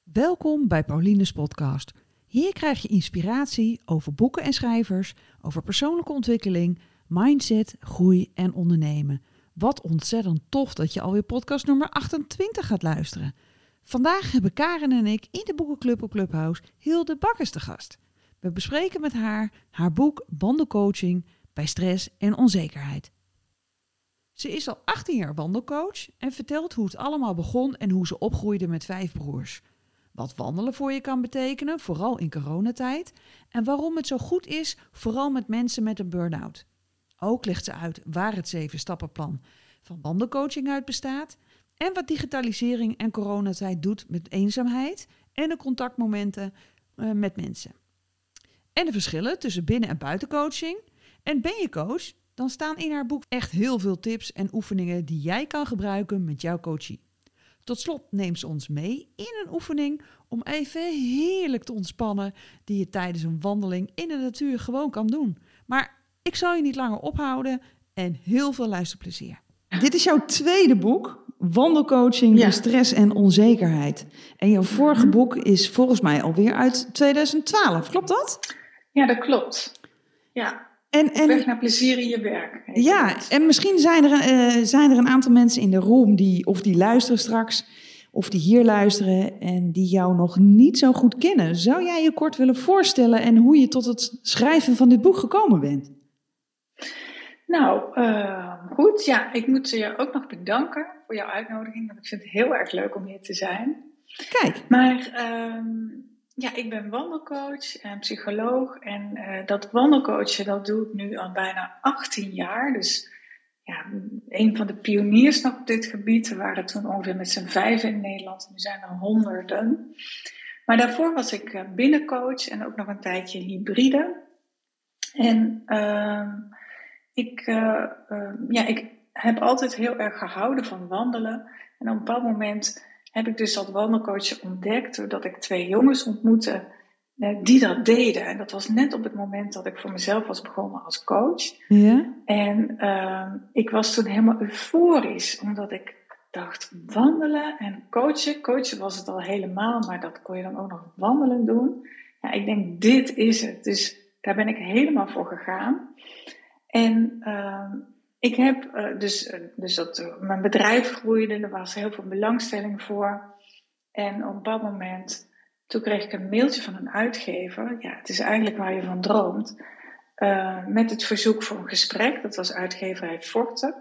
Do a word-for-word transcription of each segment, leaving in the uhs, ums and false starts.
Welkom bij Pauline's podcast. Hier krijg je inspiratie over boeken en schrijvers, over persoonlijke ontwikkeling, mindset, groei en ondernemen. Wat ontzettend tof dat je alweer podcast nummer achtentwintig gaat luisteren. Vandaag hebben Karen en ik in de boekenclub op Clubhouse Hilde Bakkers te gast. We bespreken met haar haar boek Wandelcoaching bij stress en onzekerheid. Ze is al achttien jaar wandelcoach en vertelt hoe het allemaal begon en hoe ze opgroeide met vijf broers. Wat wandelen voor je kan betekenen, vooral in coronatijd, en waarom het zo goed is, vooral met mensen met een burn-out. Ook legt ze uit waar het zeven-stappenplan van wandelcoaching uit bestaat en wat digitalisering en coronatijd doet met eenzaamheid en de contactmomenten uh, met mensen. En de verschillen tussen binnen- en buitencoaching. En ben je coach, dan staan in haar boek echt heel veel tips en oefeningen die jij kan gebruiken met jouw coachie. Tot slot neemt ze ons mee in een oefening om even heerlijk te ontspannen die je tijdens een wandeling in de natuur gewoon kan doen. Maar ik zal je niet langer ophouden en heel veel luisterplezier. Dit is jouw tweede boek, Wandelcoaching bij Ja. stress en onzekerheid. En jouw vorige boek is volgens mij alweer uit tweeduizend twaalf, klopt dat? Ja, dat klopt. Ja, En, en, weg naar plezier in je werk. heet ja, het. en misschien zijn er, uh, zijn er een aantal mensen in de room die of die luisteren straks, of die hier luisteren en die jou nog niet zo goed kennen. Zou jij je kort willen voorstellen en hoe je tot het schrijven van dit boek gekomen bent? Nou, uh, goed. Ja, ik moet je ook nog bedanken voor jouw uitnodiging. Want ik vind het heel erg leuk om hier te zijn. Kijk. Maar um, ja, ik ben wandelcoach en psycholoog. En uh, dat wandelcoachen, dat doe ik nu al bijna achttien jaar. Dus ja, een van de pioniers nog op dit gebied. We waren toen ongeveer met z'n vijf in Nederland. Nu zijn er honderden. Maar daarvoor was ik binnencoach en ook nog een tijdje hybride. En uh, ik, uh, uh, ja, ik heb altijd heel erg gehouden van wandelen. En op een bepaald moment heb ik dus dat wandelcoach ontdekt. Doordat ik twee jongens ontmoette uh, die dat deden. En dat was net op het moment dat ik voor mezelf was begonnen als coach. Ja? En uh, ik was toen helemaal euforisch. Omdat ik dacht, wandelen en coachen. Coachen was het al helemaal, maar dat kon je dan ook nog wandelen doen. Ja, ik denk, dit is het. Dus daar ben ik helemaal voor gegaan. En uh, ik heb uh, dus, uh, dus dat uh, mijn bedrijf groeide, er was heel veel belangstelling voor. En op een bepaald moment, toen kreeg ik een mailtje van een uitgever. Ja, het is eigenlijk waar je van droomt. Uh, met het verzoek voor een gesprek, dat was uitgeverij Forte.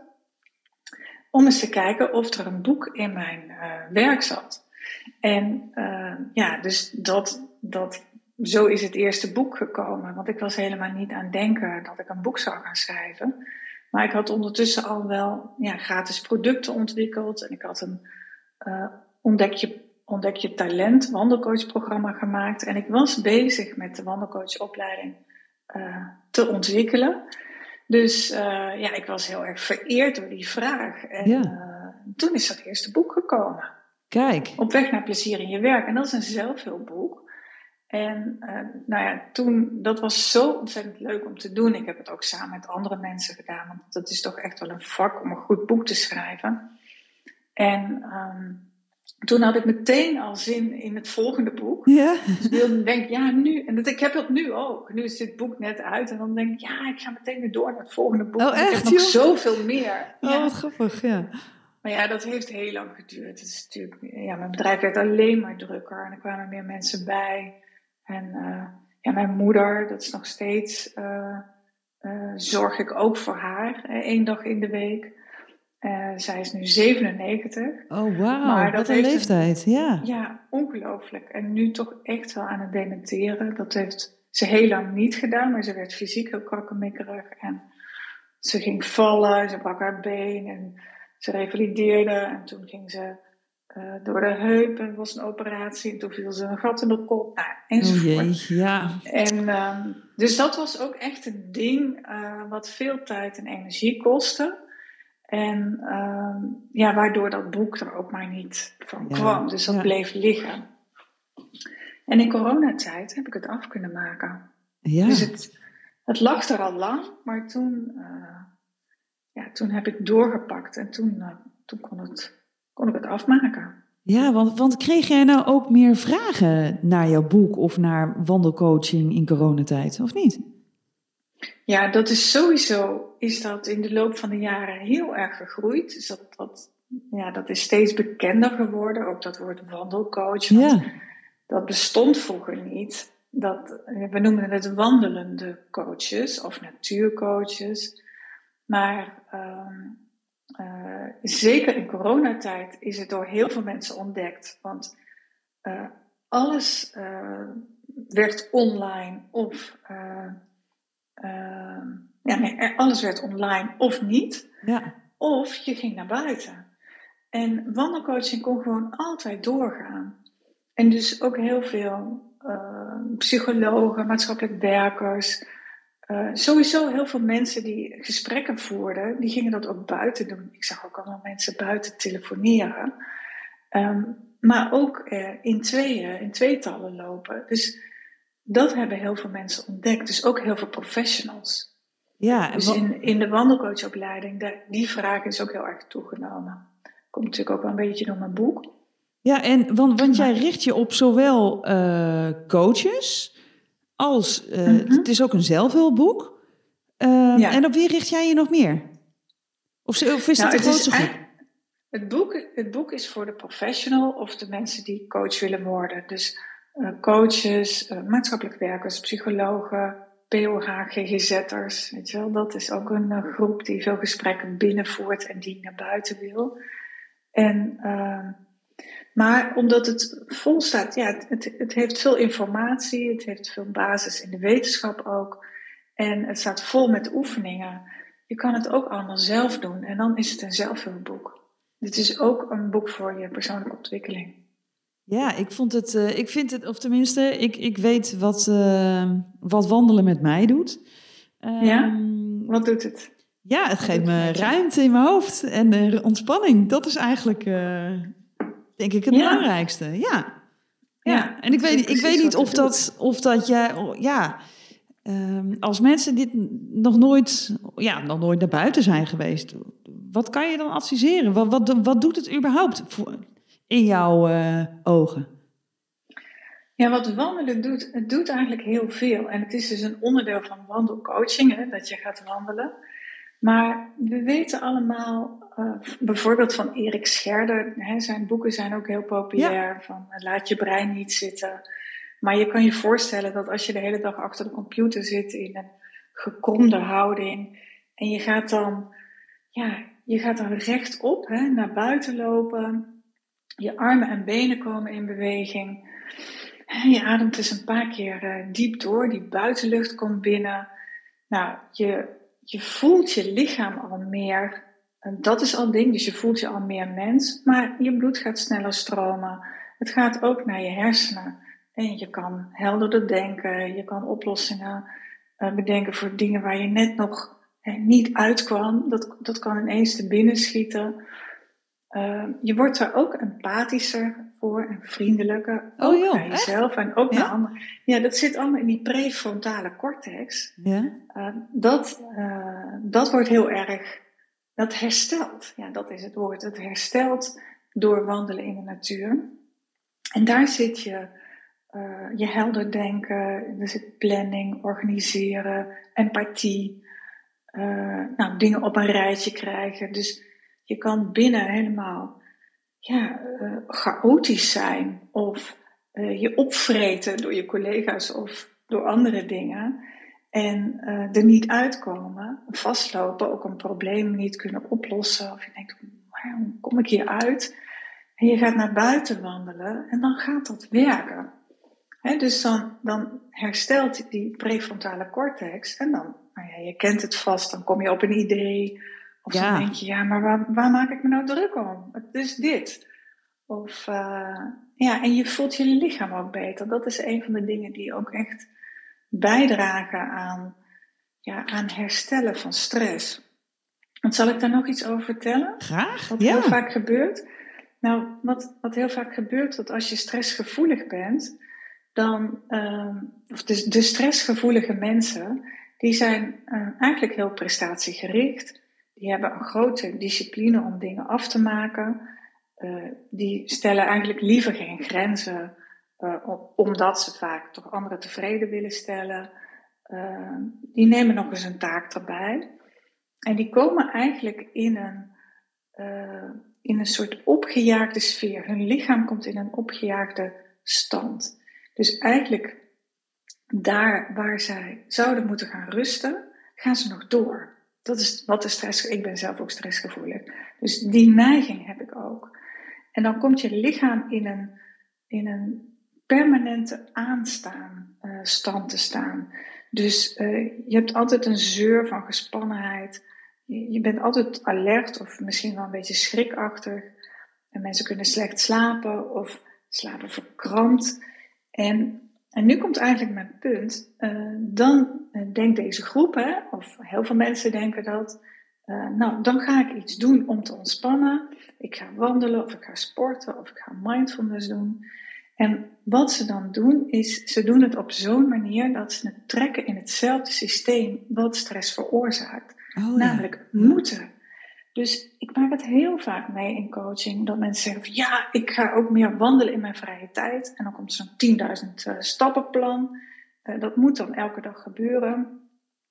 Om eens te kijken of er een boek in mijn uh, werk zat. En uh, ja, dus dat... dat Zo is het eerste boek gekomen, want ik was helemaal niet aan het denken dat ik een boek zou gaan schrijven. Maar ik had ondertussen al wel ja, gratis producten ontwikkeld en ik had een uh, ontdek, je, ontdek je talent wandelcoachprogramma gemaakt. En ik was bezig met de wandelcoachopleiding uh, te ontwikkelen. Dus uh, ja, ik was heel erg vereerd door die vraag. En Ja. uh, toen is dat eerste boek gekomen. Kijk. Op weg naar plezier in je werk. En dat is een zelfhulpboek. En uh, nou ja, toen, dat was zo ontzettend leuk om te doen. Ik heb het ook samen met andere mensen gedaan. Want dat is toch echt wel een vak om een goed boek te schrijven. En um, toen had ik meteen al zin in het volgende boek. Ja. Dus ik wilde denk ja, nu. En dat, ik heb dat nu ook. Nu is dit boek net uit. En dan denk ik, ja, ik ga meteen weer door naar het volgende boek. Oh, want echt, ik heb nog joh? zoveel meer. Oh, Ja. wat grappig, ja. Maar ja, dat heeft heel lang geduurd. Het is natuurlijk, ja, mijn bedrijf werd alleen maar drukker. En er kwamen meer mensen bij. En uh, ja, mijn moeder, dat is nog steeds, uh, uh, zorg ik ook voor haar, uh, één dag in de week. Uh, zij is nu zevenennegentig. Oh, wauw, Maar dat wat een heeft leeftijd, een, ja. Ja, ongelooflijk. En nu toch echt wel aan het dementeren. Dat heeft ze heel lang niet gedaan, maar ze werd fysiek heel krakkemikkerig. En ze ging vallen, ze brak haar been en ze revalideerde. En toen ging ze... Uh, door de heup, en was een operatie, en toen viel ze een gat in de kop, nou, enzovoort. Oh jee, ja. En, um, dus dat was ook echt een ding uh, wat veel tijd en energie kostte. En um, ja, waardoor dat boek er ook maar niet van Ja, kwam. Dus dat ja. bleef liggen. En in coronatijd heb ik het af kunnen maken. Ja. Dus het, het lag er al lang, maar toen, uh, ja, toen heb ik doorgepakt en toen, uh, toen kon het... kon ik het afmaken. Ja, want, want kreeg jij nou ook meer vragen naar jouw boek of naar wandelcoaching in coronatijd, of niet? Ja, dat is sowieso, is dat in de loop van de jaren heel erg gegroeid. Dus dat, dat, ja, dat is steeds bekender geworden, ook dat woord wandelcoach. Want Ja. dat bestond vroeger niet. Dat, we noemen het wandelende coaches of natuurcoaches. Maar um, uh, zeker in coronatijd is het door heel veel mensen ontdekt. Want uh, alles uh, werd online of... Uh, uh, ja, nee, alles werd online of niet. Ja. Of je ging naar buiten. En wandelcoaching kon gewoon altijd doorgaan. En dus ook heel veel uh, psychologen, maatschappelijk werkers, uh, sowieso heel veel mensen die gesprekken voerden, die gingen dat ook buiten doen. Ik zag ook allemaal mensen buiten telefoneren. Um, maar ook uh, in tweeën, in tweetallen lopen. Dus dat hebben heel veel mensen ontdekt. Dus ook heel veel professionals. Ja, dus in, in de wandelcoachopleiding, de, die vraag is ook heel erg toegenomen. Komt natuurlijk ook wel een beetje door mijn boek. Ja, en want, want jij richt je op zowel uh, coaches als... Uh, mm-hmm. Het is ook een zelfhulpboek. Uh, ja. En op wie richt jij je nog meer? Of, of is nou, het de grootste groep? Het boek, het boek is voor de professional of de mensen die coach willen worden. Dus uh, coaches, uh, maatschappelijk werkers, psychologen, P O H, G G Z'ers. Weet je wel? Dat is ook een uh, groep die veel gesprekken binnenvoert en die naar buiten wil. En... Uh, Maar omdat het vol staat, ja, het, het heeft veel informatie, het heeft veel basis in de wetenschap ook. En het staat vol met oefeningen. Je kan het ook allemaal zelf doen en dan is het een zelfhulpboek. Dit is ook een boek voor je persoonlijke ontwikkeling. Ja, ik vond het, uh, ik vind het, of tenminste, ik, ik weet wat, uh, wat wandelen met mij doet. Um, ja, wat doet het? Ja, het wat geeft me het ruimte in mijn hoofd en uh, ontspanning. Dat is eigenlijk... Uh, Denk ik het ja. belangrijkste, ja. ja. ja. En ik weet, ik weet niet of dat, of dat jij, ja, um, als mensen dit nog nooit, ja, nog nooit naar buiten zijn geweest, wat kan je dan adviseren? Wat, wat, wat doet het überhaupt voor, in jouw uh, ogen? Ja, wat wandelen doet, het doet eigenlijk heel veel. En het is dus een onderdeel van wandelcoaching, hè, dat je gaat wandelen. Maar we weten allemaal, uh, bijvoorbeeld van Erik Scherder, hè, zijn boeken zijn ook heel populair, ja. van uh, laat je brein niet zitten. Maar je kan je voorstellen dat als je de hele dag achter de computer zit in een gekromde houding en je gaat dan, ja, je gaat dan rechtop, hè, naar buiten lopen, je armen en benen komen in beweging, en je ademt dus een paar keer uh, diep door, die buitenlucht komt binnen. Nou, je... Je voelt je lichaam al meer, en dat is al een ding, dus je voelt je al meer mens, maar je bloed gaat sneller stromen. Het gaat ook naar je hersenen en je kan helderder denken, je kan oplossingen uh, bedenken voor dingen waar je net nog eh, niet uitkwam. Dat, dat kan ineens te binnen schieten. Uh, je wordt er ook empathischer voor en vriendelijker, ook oh, joh, naar jezelf echt? En ook ja? naar anderen. Ja, dat zit allemaal in die prefrontale cortex. Ja. Uh, dat, uh, dat wordt heel erg, dat herstelt. Ja, dat is het woord. Het herstelt door wandelen in de natuur. En daar zit je, uh, je helder denken, er zit planning, organiseren, empathie, uh, nou, dingen op een rijtje krijgen. Dus je kan binnen helemaal ja, uh, chaotisch zijn of uh, je opvreten door je collega's of door andere dingen en uh, er niet uitkomen, vastlopen, ook een probleem niet kunnen oplossen. Of je denkt, hoe kom ik hier uit? En je gaat naar buiten wandelen en dan gaat dat werken. He, dus dan, dan herstelt die prefrontale cortex en dan, nou ja, je kent het vast, dan kom je op een idee. Of ja. Dan denk je, ja, maar waar, waar maak ik me nou druk om? Het is dit. Of, uh, ja, en je voelt je lichaam ook beter. Dat is een van de dingen die ook echt bijdragen aan, ja, aan herstellen van stress. Want zal ik daar nog iets over vertellen? Graag, Wat ja. heel vaak gebeurt. Nou, wat, wat heel vaak gebeurt, dat als je stressgevoelig bent, dan, uh, of de, de stressgevoelige mensen, die zijn uh, eigenlijk heel prestatiegericht. Die hebben een grote discipline om dingen af te maken. uh, die stellen eigenlijk liever geen grenzen, uh, omdat ze vaak toch anderen tevreden willen stellen. Uh, die nemen nog eens een taak erbij. En die komen eigenlijk in een, uh, in een soort opgejaagde sfeer. Hun lichaam komt in een opgejaagde stand. Dus eigenlijk daar waar zij zouden moeten gaan rusten, gaan ze nog door. Dat is wat de stress. Ik ben zelf ook stressgevoelig. Dus die neiging heb ik ook. En dan komt je lichaam in een, in een permanente aanstaan uh, stand te staan. Dus uh, je hebt altijd een zeur van gespannenheid. Je, je bent altijd alert of misschien wel een beetje schrikachtig. En mensen kunnen slecht slapen of slapen verkrampt. En, en nu komt eigenlijk mijn punt. Uh, dan uh, denkt deze groep, hè, of heel veel mensen denken dat. Uh, nou, dan ga ik iets doen om te ontspannen. Ik ga wandelen of ik ga sporten of ik ga mindfulness doen. En wat ze dan doen is, ze doen het op zo'n manier dat ze het trekken in hetzelfde systeem wat stress veroorzaakt. Oh, namelijk ja. moeten. Dus ik maak het heel vaak mee in coaching dat mensen zeggen van ja, ik ga ook meer wandelen in mijn vrije tijd. En dan komt zo'n tienduizend uh, stappenplan. Uh, dat moet dan elke dag gebeuren.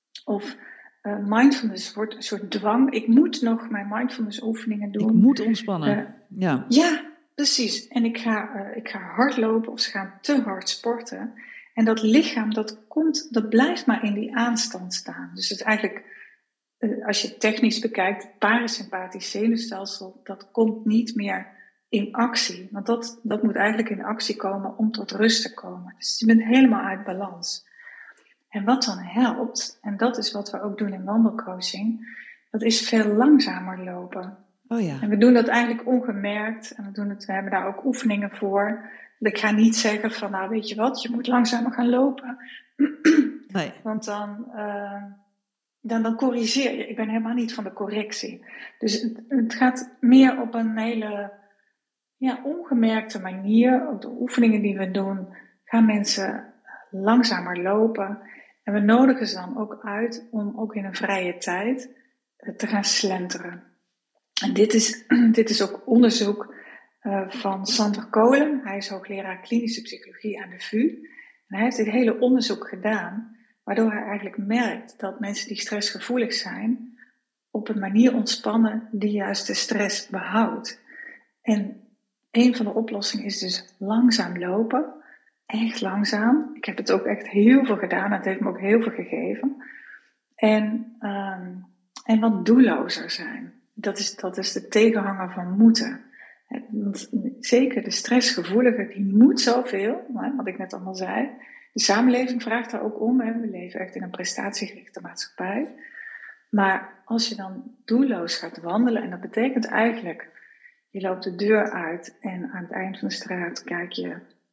Of uh, mindfulness wordt een soort dwang. Ik moet nog mijn mindfulness oefeningen doen. Ik moet ontspannen. Uh, ja. ja, precies. En ik ga, uh, ik ga hardlopen of ze gaan te hard sporten. En dat lichaam, dat komt, dat blijft maar in die aanstand staan. Dus het is eigenlijk, uh, als je het technisch bekijkt, het parasympathisch zenuwstelsel, dat komt niet meer in actie. Want dat, dat moet eigenlijk in actie komen om tot rust te komen. Dus je bent helemaal uit balans. En wat dan helpt, en dat is wat we ook doen in wandelcoaching, dat is veel langzamer lopen. Oh ja. En we doen dat eigenlijk ongemerkt. En we, doen het, we hebben daar ook oefeningen voor. Ik ga niet zeggen van, nou weet je wat, je moet langzamer gaan lopen. Nee. Want dan, uh, dan, dan corrigeer je. Ik ben helemaal niet van de correctie. Dus het, het gaat meer op een hele ja, ongemerkte manier. Op de oefeningen die we doen, gaan mensen langzamer lopen. En we nodigen ze dan ook uit om ook in een vrije tijd te gaan slenteren. En dit is, dit is ook onderzoek uh, van Sander Kolen. Hij is hoogleraar klinische psychologie aan de V U. En hij heeft dit hele onderzoek gedaan, waardoor hij eigenlijk merkt dat mensen die stressgevoelig zijn, op een manier ontspannen die juist de stress behoudt. En een van de oplossingen is dus langzaam lopen. Echt langzaam. Ik heb het ook echt heel veel gedaan. Het heeft me ook heel veel gegeven. En, um, en wat doellozer zijn. Dat is, dat is de tegenhanger van moeten. Want zeker de stressgevoelige, die moet zoveel, wat ik net allemaal zei. De samenleving vraagt daar ook om. Hè. We leven echt in een prestatiegerichte maatschappij. Maar als je dan doelloos gaat wandelen, en dat betekent eigenlijk, je loopt de deur uit en aan het eind van de straat kijk je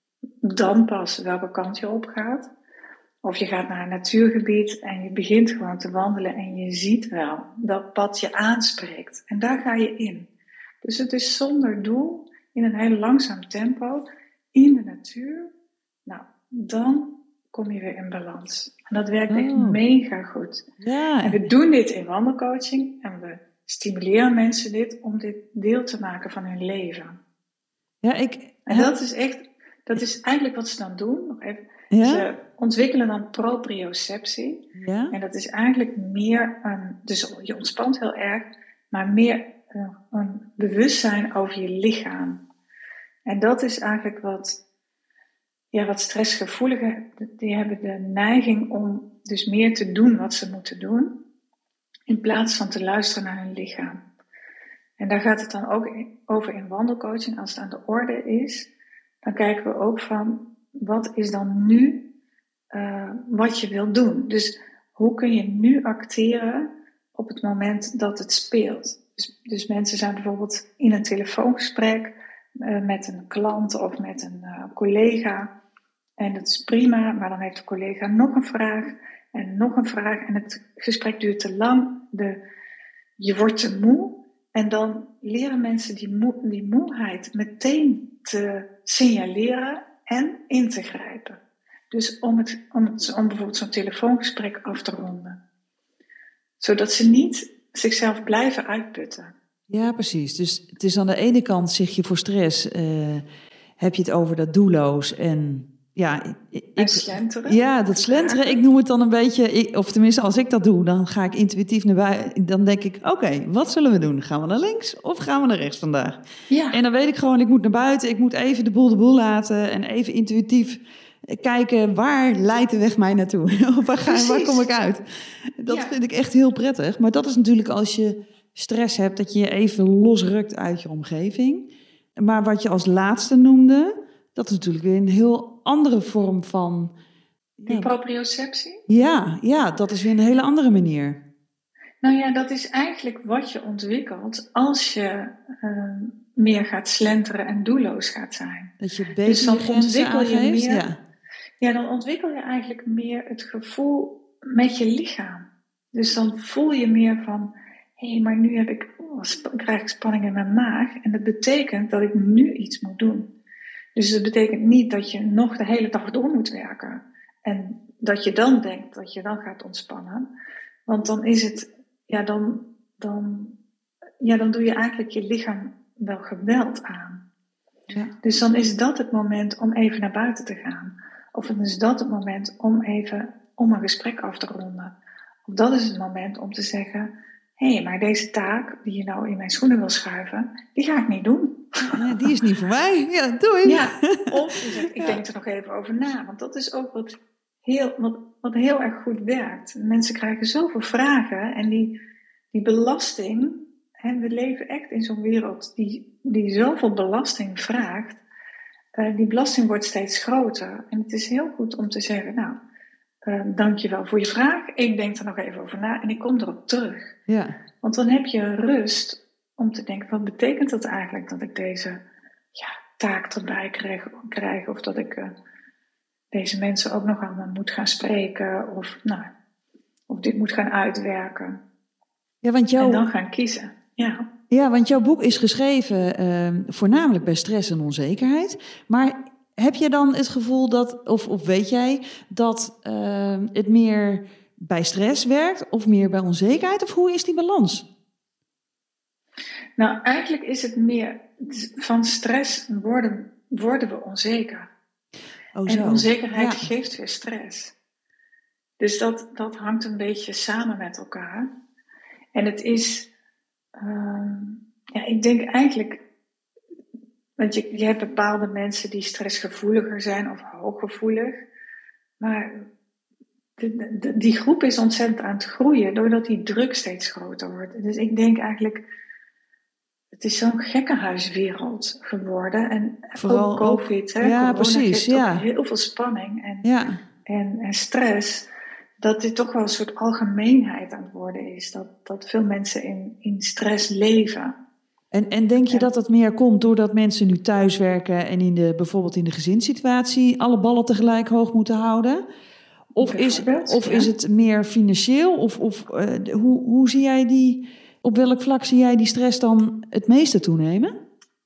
dan pas welke kant je op gaat. Of je gaat naar een natuurgebied en je begint gewoon te wandelen en je ziet wel dat pad je aanspreekt. En daar ga je in. Dus het is zonder doel, in een heel langzaam tempo, in de natuur. Nou, dan kom je weer in balans. En dat werkt oh. echt mega goed. Ja. En we doen dit in wandelcoaching en we stimuleren mensen dit om dit deel te maken van hun leven. Ja, ik... En dat is echt, dat is eigenlijk wat ze dan doen. Nog even. Ja? Ze ontwikkelen dan proprioceptie. Ja? En dat is eigenlijk meer een, dus je ontspant heel erg, maar meer een, een bewustzijn over je lichaam. En dat is eigenlijk wat, ja, wat stressgevoeligen, die hebben de neiging om dus meer te doen wat ze moeten doen, in plaats van te luisteren naar hun lichaam. En daar gaat het dan ook over in wandelcoaching. Als het aan de orde is, dan kijken we ook van, wat is dan nu uh, wat je wil doen? Dus hoe kun je nu acteren op het moment dat het speelt? Dus, dus mensen zijn bijvoorbeeld in een telefoongesprek uh, met een klant of met een uh, collega. En dat is prima, maar dan heeft de collega nog een vraag en nog een vraag. En het gesprek duurt te lang. De, je wordt te moe. En dan leren mensen die, moe, die moeheid meteen te signaleren en in te grijpen. Dus om, het, om, het, om bijvoorbeeld zo'n telefoongesprek af te ronden. Zodat ze niet zichzelf blijven uitputten. Ja, precies. Dus het is aan de ene kant, zeg je voor stress, uh, heb je het over dat doelloos en ja, ik, en slenteren. Ja, dat slenteren. Ik noem het dan een beetje, ik, of tenminste als ik dat doe, dan ga ik intuïtief naar buiten. Dan denk ik, oké, okay, wat zullen we doen? Gaan we naar links of gaan we naar rechts vandaag? Ja. En dan weet ik gewoon, ik moet naar buiten. Ik moet even de boel de boel laten en even intuïtief kijken, waar leidt de weg mij naartoe? Of waar, ga, waar kom ik uit? Dat ja. vind ik echt heel prettig. Maar dat is natuurlijk als je stress hebt, dat je je even losrukt uit je omgeving. Maar wat je als laatste noemde, dat is natuurlijk weer een heel andere vorm van... Die proprioceptie? Ja, ja, dat is weer een hele andere manier. Nou ja, dat is eigenlijk wat je ontwikkelt als je uh, meer gaat slenteren en doelloos gaat zijn. Dat je beter dus dan grenzen aangeeft, je meer, ja. Ja, dan ontwikkel je eigenlijk meer het gevoel met je lichaam. Dus dan voel je meer van, hé, hey, maar nu heb ik, oh, sp- krijg ik spanning in mijn maag. En dat betekent dat ik nu iets moet doen. Dus dat betekent niet dat je nog de hele dag door moet werken. En dat je dan denkt dat je dan gaat ontspannen. Want dan is het, ja, dan, dan, ja, dan doe je eigenlijk je lichaam wel geweld aan. Ja. Dus dan is dat het moment om even naar buiten te gaan. Of dan is dat het moment om even om een gesprek af te ronden. Of dat is het moment om te zeggen, hé, hey, maar deze taak die je nou in mijn schoenen wil schuiven, die ga ik niet doen. Nee, die is niet voor mij. Ja, doei. Ja, of je zegt, ik ja. denk er nog even over na. Want dat is ook wat heel, wat, wat heel erg goed werkt. Mensen krijgen zoveel vragen en die, die belasting, hè, we leven echt in zo'n wereld die, die zoveel belasting vraagt. Uh, die belasting wordt steeds groter. En het is heel goed om te zeggen, nou, uh, dankjewel voor je vraag. Ik denk er nog even over na en ik kom erop terug. Ja. Want dan heb je rust om te denken, wat betekent dat eigenlijk dat ik deze ja, taak erbij krijg, krijg of dat ik uh, deze mensen ook nog aan moet gaan spreken of, nou, of dit moet gaan uitwerken. Ja, want jou... En dan gaan kiezen. Ja. Ja, want jouw boek is geschreven uh, voornamelijk bij stress en onzekerheid. Maar heb je dan het gevoel dat, of, of weet jij, dat uh, het meer bij stress werkt of meer bij onzekerheid? Of hoe is die balans? Nou, eigenlijk is het meer, van stress worden, worden we onzeker. Oh, zo. En onzekerheid ja. geeft weer stress. Dus dat, dat hangt een beetje samen met elkaar. En het is... Um, ja, ik denk eigenlijk, want je, je hebt bepaalde mensen die stressgevoeliger zijn of hooggevoelig, maar de, de, die groep is ontzettend aan het groeien doordat die druk steeds groter wordt. Dus ik denk eigenlijk, het is zo'n gekkenhuiswereld geworden en vooral ook COVID, hè, ja, corona precies, geeft ja. ook heel veel spanning en, ja. en, en stress. Dat dit toch wel een soort algemeenheid aan het worden is. Dat, dat veel mensen in, in stress leven. En, en denk je ja. dat dat meer komt doordat mensen nu thuiswerken en in de, bijvoorbeeld in de gezinssituatie alle ballen tegelijk hoog moeten houden? Of, is, of ja. is het meer financieel? Of, of uh, hoe, hoe zie jij die, op welk vlak zie jij die stress dan het meeste toenemen?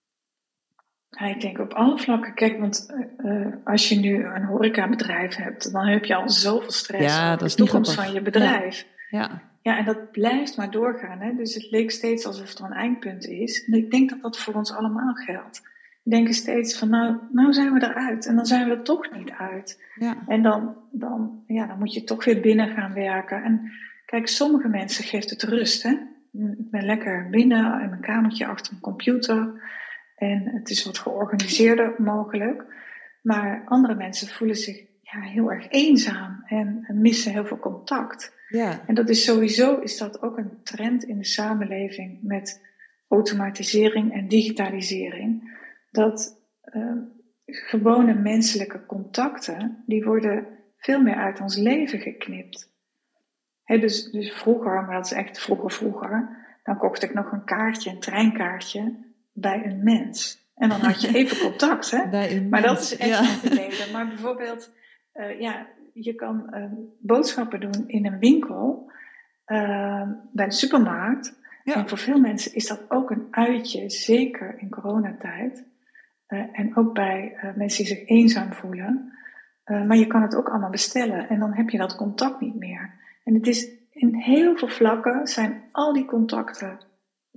Ja, ik denk op alle vlakken. Kijk, want uh, als je nu een horecabedrijf hebt, dan heb je al zoveel stress ja, over dat is de toekomst van je bedrijf. Ja. Ja. ja, en dat blijft maar doorgaan. Hè? Dus het leek steeds alsof er een eindpunt is. En ik denk dat dat voor ons allemaal geldt. We denken steeds van, nou, nou zijn we eruit. En dan zijn we er toch niet uit. Ja. En dan, dan, ja, dan moet je toch weer binnen gaan werken. En kijk, sommige mensen geeft het rust. Hè? Ik ben lekker binnen in mijn kamertje achter mijn computer. En het is wat georganiseerder mogelijk. Maar andere mensen voelen zich ja, heel erg eenzaam en missen heel veel contact. Ja. En dat is sowieso is dat ook een trend in de samenleving met automatisering en digitalisering. Dat uh, gewone menselijke contacten, die worden veel meer uit ons leven geknipt. He, dus, dus vroeger, maar dat is echt vroeger vroeger, dan kocht ik nog een kaartje, een treinkaartje, bij een mens. En dan had je even contact, hè? Bij een maar mens, dat is echt ja. lang geleden. Maar bijvoorbeeld, uh, ja, je kan uh, boodschappen doen in een winkel, uh, bij een supermarkt. Ja. En voor veel mensen is dat ook een uitje, zeker in coronatijd. Uh, en ook bij uh, mensen die zich eenzaam voelen. Uh, maar je kan het ook allemaal bestellen en dan heb je dat contact niet meer. En het is in heel veel vlakken zijn al die contacten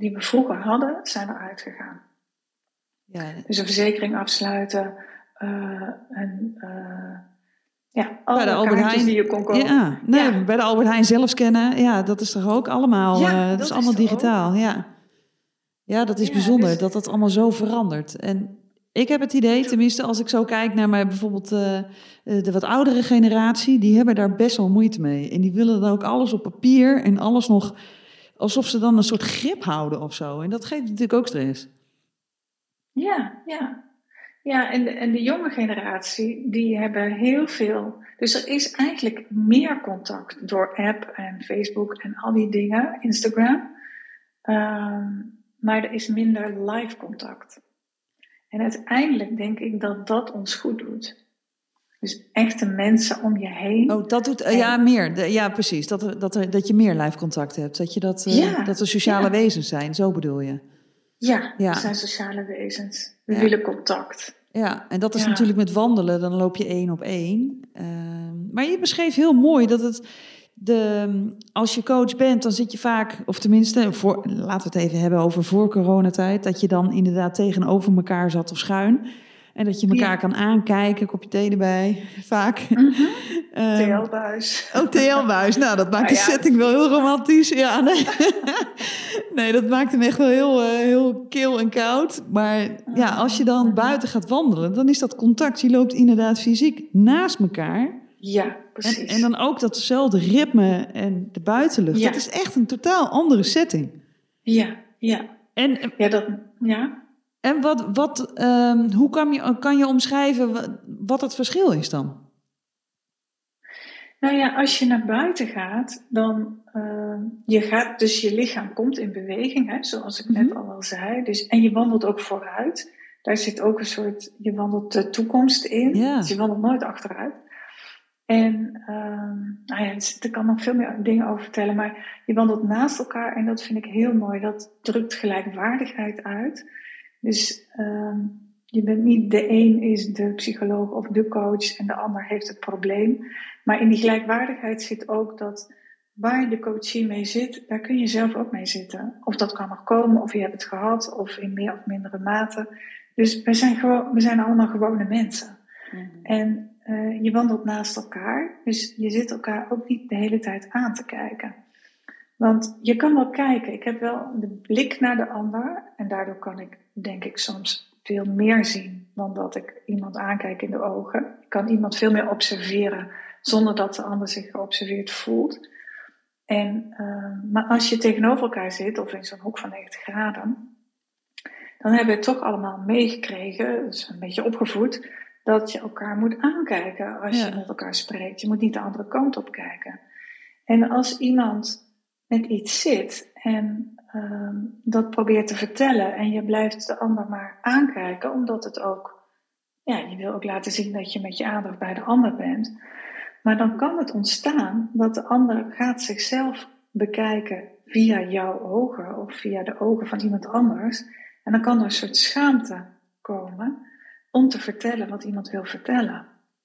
die we vroeger hadden, zijn eruit gegaan. Ja. Dus een verzekering afsluiten. Uh, en, uh, ja, alle bij de Albert kaartjes Heijn, die je kon kopen. Ja, nee, ja. bij de Albert Heijn zelf scannen. Ja, dat is toch ook allemaal, ja, uh, dat, dat is allemaal is digitaal. Ja. ja, dat is ja, bijzonder dus... dat dat allemaal zo verandert. En ik heb het idee, tenminste als ik zo kijk naar mij, bijvoorbeeld uh, de wat oudere generatie, die hebben daar best wel moeite mee. En die willen dan ook alles op papier en alles nog alsof ze dan een soort grip houden of zo. En dat geeft natuurlijk ook stress. Ja, ja. Ja, en de, en de jonge generatie, die hebben heel veel... Dus er is eigenlijk meer contact door app en Facebook en al die dingen, Instagram. Um, maar er is minder live contact. En uiteindelijk denk ik dat dat ons goed doet. Dus echte mensen om je heen. Oh, dat doet, uh, ja, meer. De, ja, precies. Dat, er, dat, er, dat je meer live contact hebt. Dat, je dat, uh, ja, dat we sociale ja. wezens zijn, zo bedoel je. Ja, ja. we zijn sociale wezens. We ja. willen contact. Ja, en dat is ja. natuurlijk met wandelen, dan loop je één op één. Uh, maar je beschreef heel mooi dat het, de, als je coach bent, dan zit je vaak, of tenminste, voor, laten we het even hebben over voor coronatijd, dat je dan inderdaad tegenover elkaar zat of schuin. En dat je elkaar ja. kan aankijken, kopje thee erbij, vaak. Mm-hmm. um, T L-buis. Oh, T L-buis. Nou, dat maakt nou, de ja. setting wel heel romantisch. Ja, nee. nee, dat maakt hem echt wel heel, uh, heel kil en koud. Maar ja, als je dan buiten gaat wandelen, dan is dat contact. Je loopt inderdaad fysiek naast elkaar. Ja, precies. En, en dan ook datzelfde ritme en de buitenlucht. Ja. Dat is echt een totaal andere setting. Ja, ja. En, ja, dat, ja. En wat, wat, um, hoe kan je, kan je omschrijven wat, wat het verschil is dan? Nou ja, als je naar buiten gaat, dan uh, je gaat, dus je lichaam komt in beweging, hè, zoals ik net mm-hmm. al zei. Dus, en je wandelt ook vooruit. Daar zit ook een soort, je wandelt de toekomst in. Ja. Dus je wandelt nooit achteruit. En um, nou ja, dus, daar kan nog veel meer dingen over vertellen, maar je wandelt naast elkaar en dat vind ik heel mooi. Dat drukt gelijkwaardigheid uit. Dus um, je bent niet de een is de psycholoog of de coach en de ander heeft het probleem. Maar in die gelijkwaardigheid zit ook dat waar de coachie mee zit, daar kun je zelf ook mee zitten. Of dat kan nog komen, of je hebt het gehad, of in meer of mindere mate. Dus we zijn, gewoon, we zijn allemaal gewone mensen. Mm-hmm. En uh, je wandelt naast elkaar, dus je zit elkaar ook niet de hele tijd aan te kijken. Want je kan wel kijken, ik heb wel de blik naar de ander en daardoor kan ik, denk ik, soms veel meer zien dan dat ik iemand aankijk in de ogen. Ik kan iemand veel meer observeren zonder dat de ander zich geobserveerd voelt. En, uh, maar als je tegenover elkaar zit, of in zo'n hoek van negentig graden, dan hebben we toch allemaal meegekregen, dus een beetje opgevoed, dat je elkaar moet aankijken als ja. je met elkaar spreekt. Je moet niet de andere kant op kijken. En als iemand met iets zit en um, dat probeert te vertellen en je blijft de ander maar aankijken, omdat het ook, ja, je wil ook laten zien dat je met je aandacht bij de ander bent. Maar dan kan het ontstaan dat de ander gaat zichzelf bekijken via jouw ogen of via de ogen van iemand anders. En dan kan er een soort schaamte komen om te vertellen wat iemand wil vertellen.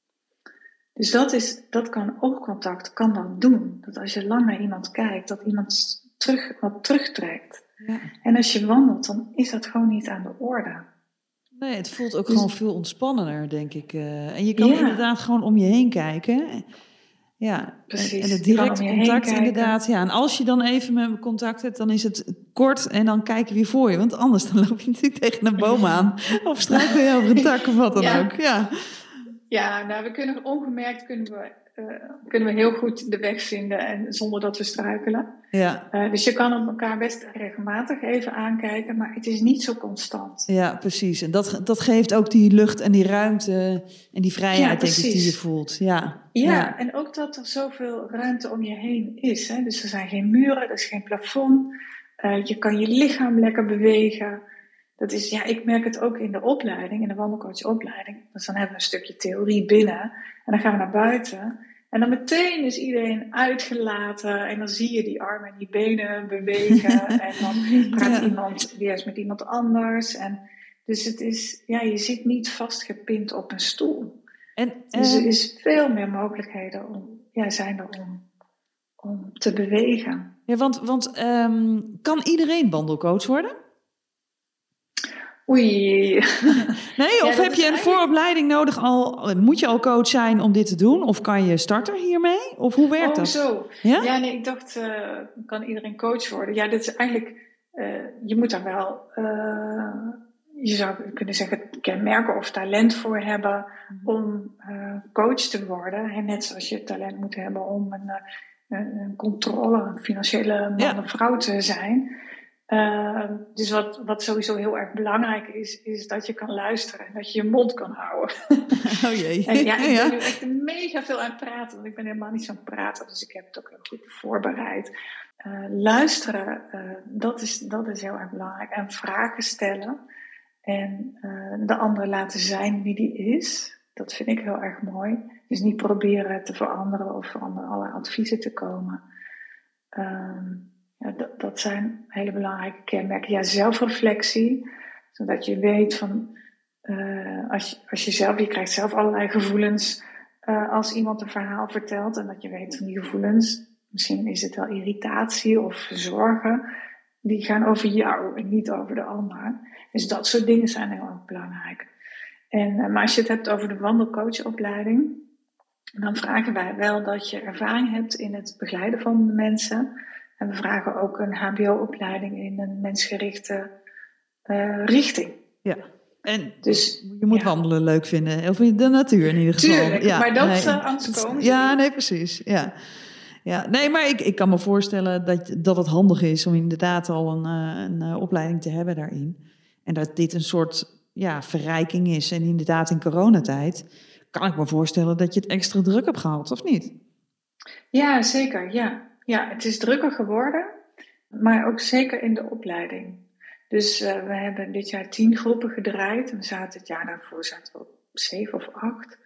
Dus dat, is, dat kan oogcontact kan dat doen. Dat als je lang naar iemand kijkt, dat iemand terug, wat terugtrekt. Ja. En als je wandelt, dan is dat gewoon niet aan de orde. Nee, het voelt ook dus, gewoon veel ontspannender, denk ik. Uh, en je kan ja. inderdaad gewoon om je heen kijken. Ja, precies. En, en het directe contact inderdaad. Ja, en als je dan even met contact hebt, dan is het kort en dan kijk je weer voor je. Want anders dan loop je natuurlijk tegen een boom aan. Of struikel je over een tak of wat dan ja. ook. Ja. Ja, nou, we kunnen ongemerkt kunnen we, uh, kunnen we heel goed de weg vinden en zonder dat we struikelen. Ja. Uh, dus je kan elkaar best regelmatig even aankijken, maar het is niet zo constant. Ja, precies. En dat, dat geeft ook die lucht en die ruimte en die vrijheid, ja, denk ik, die je voelt. Ja. Ja, ja, en ook dat er zoveel ruimte om je heen is. Hè? Dus er zijn geen muren, er is geen plafond. Uh, je kan je lichaam lekker bewegen. Dat is, ja, ik merk het ook in de opleiding, in de wandelcoachopleiding. Dus dan hebben we een stukje theorie binnen. En dan gaan we naar buiten. En dan meteen is iedereen uitgelaten. En dan zie je die armen en die benen bewegen. En dan praat ja. iemand weer eens met iemand anders. En dus het is, ja, je zit niet vastgepind op een stoel. En, dus er is veel meer mogelijkheden om, ja, zijn er om, om te bewegen. Ja, want want um, kan iedereen wandelcoach worden? Oei. Nee, of ja, heb je een eigenlijk... vooropleiding nodig? Al, moet je al coach zijn om dit te doen? Of kan je starter hiermee? Of hoe werkt oh, dat? zo. Ja? ja, nee, ik dacht, uh, kan iedereen coach worden? Ja, dit is eigenlijk, uh, je moet daar wel, uh, je zou kunnen zeggen, kenmerken of talent voor hebben om uh, coach te worden. En net zoals je talent moet hebben om een, een, een controle, een financiële man ja. of vrouw te zijn. Uh, dus wat, wat sowieso heel erg belangrijk is, is dat je kan luisteren en dat je je mond kan houden. Oh jee. En ja, ik ja. ben nu echt mega veel aan het praten, want ik ben helemaal niet zo'n prater, dus ik heb het ook heel goed voorbereid. Uh, luisteren, uh, dat, is, dat is heel erg belangrijk. En vragen stellen en uh, de ander laten zijn wie die is, dat vind ik heel erg mooi. Dus niet proberen te veranderen of van alle adviezen te komen. Um, Ja, dat, dat zijn hele belangrijke kenmerken. Ja, zelfreflectie, zodat je weet van, uh, als, je, als je zelf, je krijgt zelf allerlei gevoelens uh, als iemand een verhaal vertelt en dat je weet van die gevoelens, misschien is het wel irritatie of zorgen, die gaan over jou en niet over de ander. Dus dat soort dingen zijn heel erg belangrijk. En, uh, maar als je het hebt over de wandelcoachopleiding, dan vragen wij wel dat je ervaring hebt in het begeleiden van mensen. En we vragen ook een H B O-opleiding in een mensgerichte uh, richting. Ja, en dus, je moet ja. wandelen leuk vinden. Of de natuur in ieder geval. Tuurlijk, ja, maar dat nee, uh, anders komen Ja, niet. nee, precies. Ja. Ja, nee, maar ik, ik kan me voorstellen dat, dat het handig is om inderdaad al een, een, een opleiding te hebben daarin. En dat dit een soort ja, verrijking is. En inderdaad in coronatijd kan ik me voorstellen dat je het extra druk hebt gehad, of niet? Ja, zeker. Ja. Ja, het is drukker geworden, maar ook zeker in de opleiding. Dus uh, we hebben dit jaar tien groepen gedraaid. En we zaten het jaar daarvoor zaten we op zeven of acht.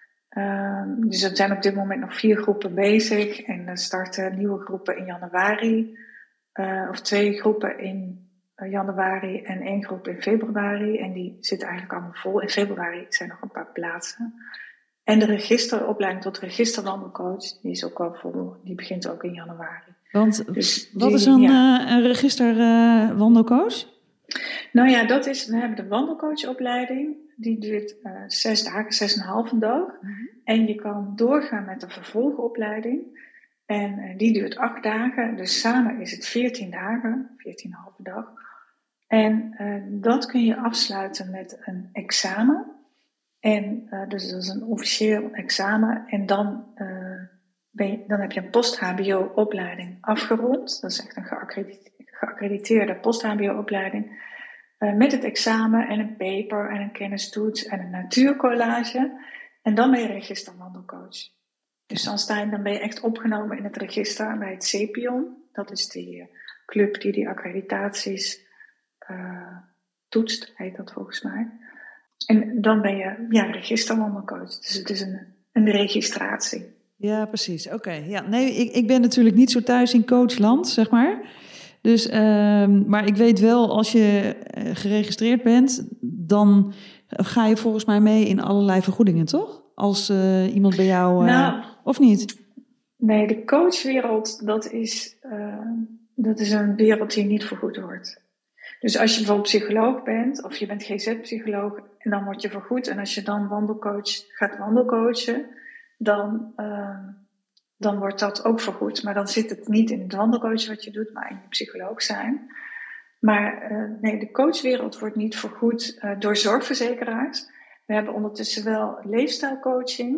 Uh, dus er zijn op dit moment nog vier groepen bezig. En er starten nieuwe groepen in januari. Uh, of twee groepen in januari en één groep in februari. En die zitten eigenlijk allemaal vol. In februari zijn nog een paar plaatsen. En de registeropleiding tot registerwandelcoach, die is ook wel vol. Die begint ook in januari. Want dus wat die, is een, ja. uh, een registerwandelcoach? Uh, nou ja, dat is, we hebben de wandelcoachopleiding. Die duurt uh, zes dagen, zes en een halve dag. Mm-hmm. En je kan doorgaan met de vervolgopleiding. En uh, die duurt acht dagen. Dus samen is het veertien dagen, veertien en een halve dag. En uh, dat kun je afsluiten met een examen. En uh, dus dat is een officieel examen. En dan, uh, ben je, dan heb je een post-H B O-opleiding afgerond. Dat is echt een geaccrediteerde, geaccrediteerde post-H B O-opleiding. Uh, met het examen en een paper en een kennistoets en een natuurcollage. En dan ben je registerwandelcoach. Dus dan, sta je, dan ben je echt opgenomen in het register bij het CEPION. Dat is die club die die accreditaties uh, toetst, heet dat volgens mij. En dan ben je ja, registerwandelcoach. Dus het is een, een registratie. Ja, precies. Oké. Okay. Ja, nee, ik, ik ben natuurlijk niet zo thuis in coachland, zeg maar. Dus, uh, maar ik weet wel, als je uh, geregistreerd bent, dan ga je volgens mij mee in allerlei vergoedingen, toch? Als uh, iemand bij jou, uh, nou, of niet? Nee, de coachwereld, dat is, uh, dat is een wereld die niet vergoed wordt. Dus als je bijvoorbeeld psycholoog bent, of je bent G Z-psycholoog, en dan word je vergoed. En als je dan wandelcoach gaat wandelcoachen, dan, uh, dan wordt dat ook vergoed. Maar dan zit het niet in het wandelcoachen wat je doet, maar in je psycholoog zijn. Maar uh, nee, de coachwereld wordt niet vergoed uh, door zorgverzekeraars. We hebben ondertussen wel leefstijlcoaching.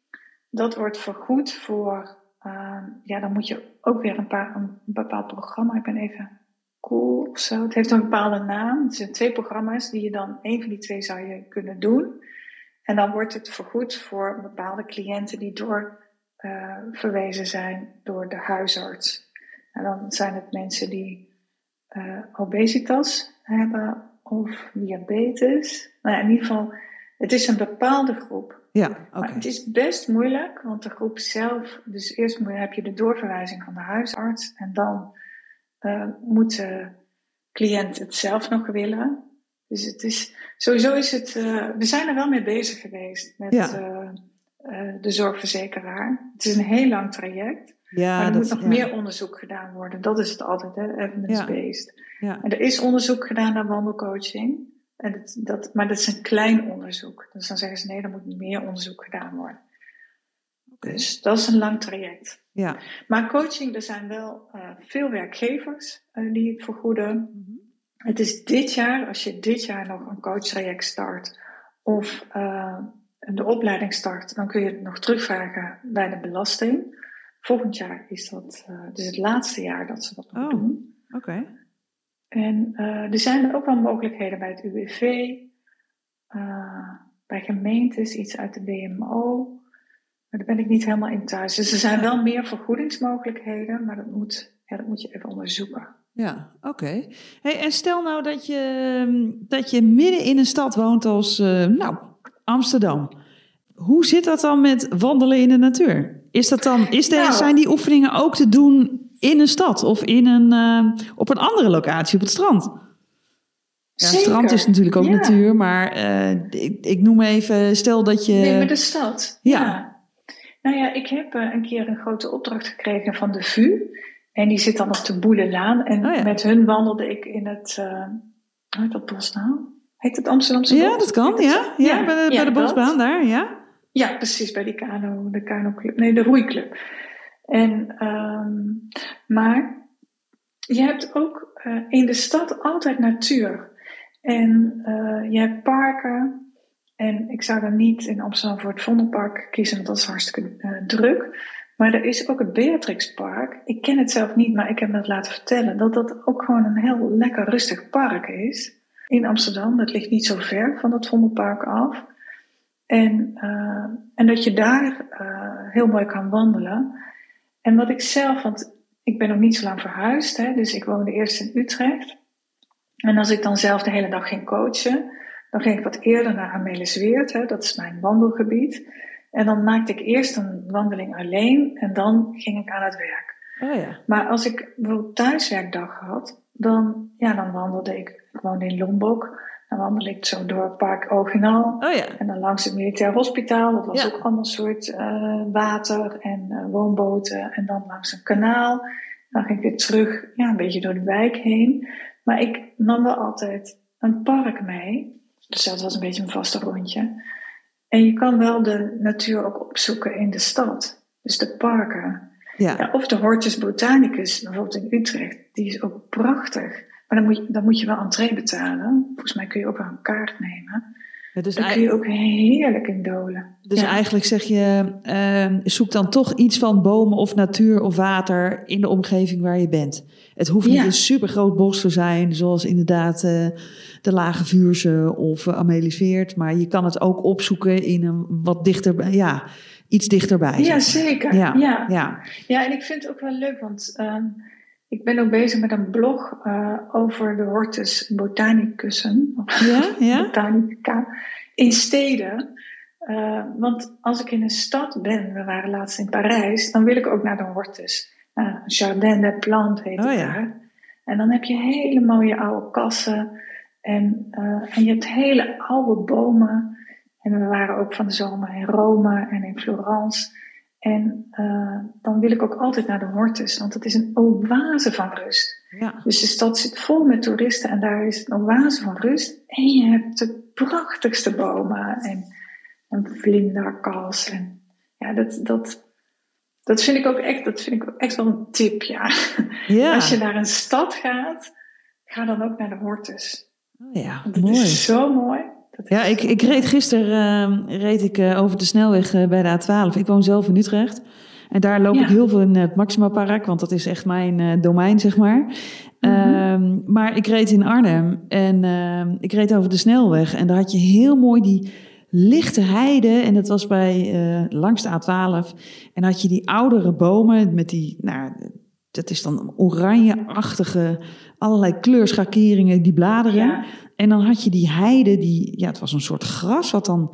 Dat wordt vergoed voor, uh, ja, dan moet je ook weer een, paar, een bepaald programma, ik ben even cool of zo. Het heeft een bepaalde naam. Het zijn twee programma's die je dan, één van die twee zou je kunnen doen. En dan wordt het vergoed voor bepaalde cliënten die door uh, verwezen zijn door de huisarts. En dan zijn het mensen die uh, obesitas hebben of diabetes. Nou ja, in ieder geval, het is een bepaalde groep. Ja, okay. Maar het is best moeilijk, want de groep zelf, dus eerst heb je de doorverwijzing van de huisarts en dan uh, moet de cliënt het zelf nog willen. Dus het is, sowieso is het, uh, we zijn er wel mee bezig geweest met ja. uh, uh, de zorgverzekeraar. Het is een heel lang traject. Ja, maar er dat, moet nog ja. meer onderzoek gedaan worden. Dat is het altijd, hè, evidence-based. Ja. Ja. En er is onderzoek gedaan naar wandelcoaching. En dat, dat, maar dat is een klein onderzoek. Dus dan zeggen ze, nee, er moet meer onderzoek gedaan worden. Okay. Dus dat is een lang traject. Ja. Maar coaching, er zijn wel uh, veel werkgevers uh, die het vergoeden. Mm-hmm. Het is dit jaar, als je dit jaar nog een coachtraject start of uh, de opleiding start, dan kun je het nog terugvragen bij de belasting. Volgend jaar is dat uh, dus het laatste jaar dat ze dat nog oh, doen. Oké. Okay. En uh, er zijn ook wel mogelijkheden bij het U W V, uh, bij gemeentes, iets uit de B M O. Maar daar ben ik niet helemaal in thuis. Dus er zijn wel meer vergoedingsmogelijkheden, maar dat moet, ja, dat moet je even onderzoeken. Ja, oké. Okay. Hey, en stel nou dat je, dat je midden in een stad woont als uh, nou, Amsterdam. Hoe zit dat dan met wandelen in de natuur? Is dat dan, is de, nou, zijn die oefeningen ook te doen in een stad of in een, uh, op een andere locatie, op het strand? Ja, het strand is natuurlijk ook ja. natuur, maar uh, ik, ik noem even, stel dat je... Nee, maar de stad. Ja. ja. Nou ja, ik heb uh, een keer een grote opdracht gekregen van de V U. En die zit dan op de Boelenlaan. En oh ja. met hun wandelde ik in het... Uh, hoe heet dat bos nou? Heet het Amsterdamse bos? Ja, dat kan, ja. Ja, ja, bij de, ja, bij de bosbaan daar, ja. Ja, precies, bij die kano, de kanoclub. Nee, de roeiclub. En, um, maar je hebt ook uh, in de stad altijd natuur. En uh, je hebt parken. En ik zou dan niet in Amsterdam voor het Vondelpark kiezen, want dat is hartstikke uh, druk. Maar er is ook het Beatrixpark. Ik ken het zelf niet, maar ik heb me dat laten vertellen. Dat dat ook gewoon een heel lekker rustig park is. In Amsterdam, dat ligt niet zo ver van dat Vondelpark af. En, uh, en dat je daar uh, heel mooi kan wandelen. En wat ik zelf, want ik ben nog niet zo lang verhuisd, hè, dus ik woonde eerst in Utrecht. En als ik dan zelf de hele dag ging coachen, dan ging ik wat eerder naar Amelisweert, hè, dat is mijn wandelgebied. En dan maakte ik eerst een wandeling alleen en dan ging ik aan het werk. Oh ja. Maar als ik bijvoorbeeld thuiswerkdag had, dan, ja, dan wandelde ik, ik woonde in Lombok, dan wandelde ik zo door het park Ogenal. Oh ja. En dan langs het militair hospitaal, dat was ja. ook allemaal soort uh, water en uh, woonboten. En dan langs een kanaal. Dan ging ik weer terug, ja, een beetje door de wijk heen. Maar ik nam wel altijd een park mee. Dus dat was een beetje een vaste rondje. En je kan wel de natuur ook opzoeken in de stad. Dus de parken. Ja. Ja, of de Hortus Botanicus, bijvoorbeeld in Utrecht. Die is ook prachtig. Maar dan moet je, dan moet je wel entree betalen. Volgens mij kun je ook wel een kaart nemen. Ja, dus dan kun je ook heerlijk in dolen. Dus ja. eigenlijk zeg je, uh, zoek dan toch iets van bomen of natuur of water in de omgeving waar je bent. Het hoeft niet ja. een supergroot bos te zijn, zoals inderdaad uh, de Lage Vuursche of uh, Amelisweert. Maar je kan het ook opzoeken in een wat dichter, ja, iets dichterbij. Ja, zeker. Ja, ja. Ja. ja, en ik vind het ook wel leuk, want um, ik ben ook bezig met een blog uh, over de Hortus Botanicussen. Ja, ja. Botanica. In steden. Uh, want als ik in een stad ben, we waren laatst in Parijs, dan wil ik ook naar de Hortus. Uh, Jardin des Plantes heet het oh, ja. daar. En dan heb je hele mooie oude kassen. En, uh, en je hebt hele oude bomen. En we waren ook van de zomer in Rome en in Florence. En uh, dan wil ik ook altijd naar de Hortus, want het is een oase van rust. Ja. Dus de stad zit vol met toeristen en daar is een oase van rust. En je hebt de prachtigste bomen en een vlinderkas. En ja, dat, dat, dat vind ik ook echt, dat vind ik ook echt wel een tip, ja. Ja. Als je naar een stad gaat, ga dan ook naar de Hortus. Oh ja, want het mooi. is zo mooi. Ja, ik, ik reed gisteren uh, reed ik, uh, over de snelweg uh, bij de A twaalf. Ik woon zelf in Utrecht. En daar loop ja. ik heel veel in het Maxima Park, want dat is echt mijn uh, domein, zeg maar. Mm-hmm. Uh, maar ik reed in Arnhem en uh, ik reed over de snelweg. En daar had je heel mooi die lichte heide. En dat was bij uh, langs de A twaalf. En dan had je die oudere bomen met die, nou, dat is dan oranje-achtige, allerlei kleurschakeringen, die bladeren. Ja. En dan had je die heide, die, ja, het was een soort gras wat dan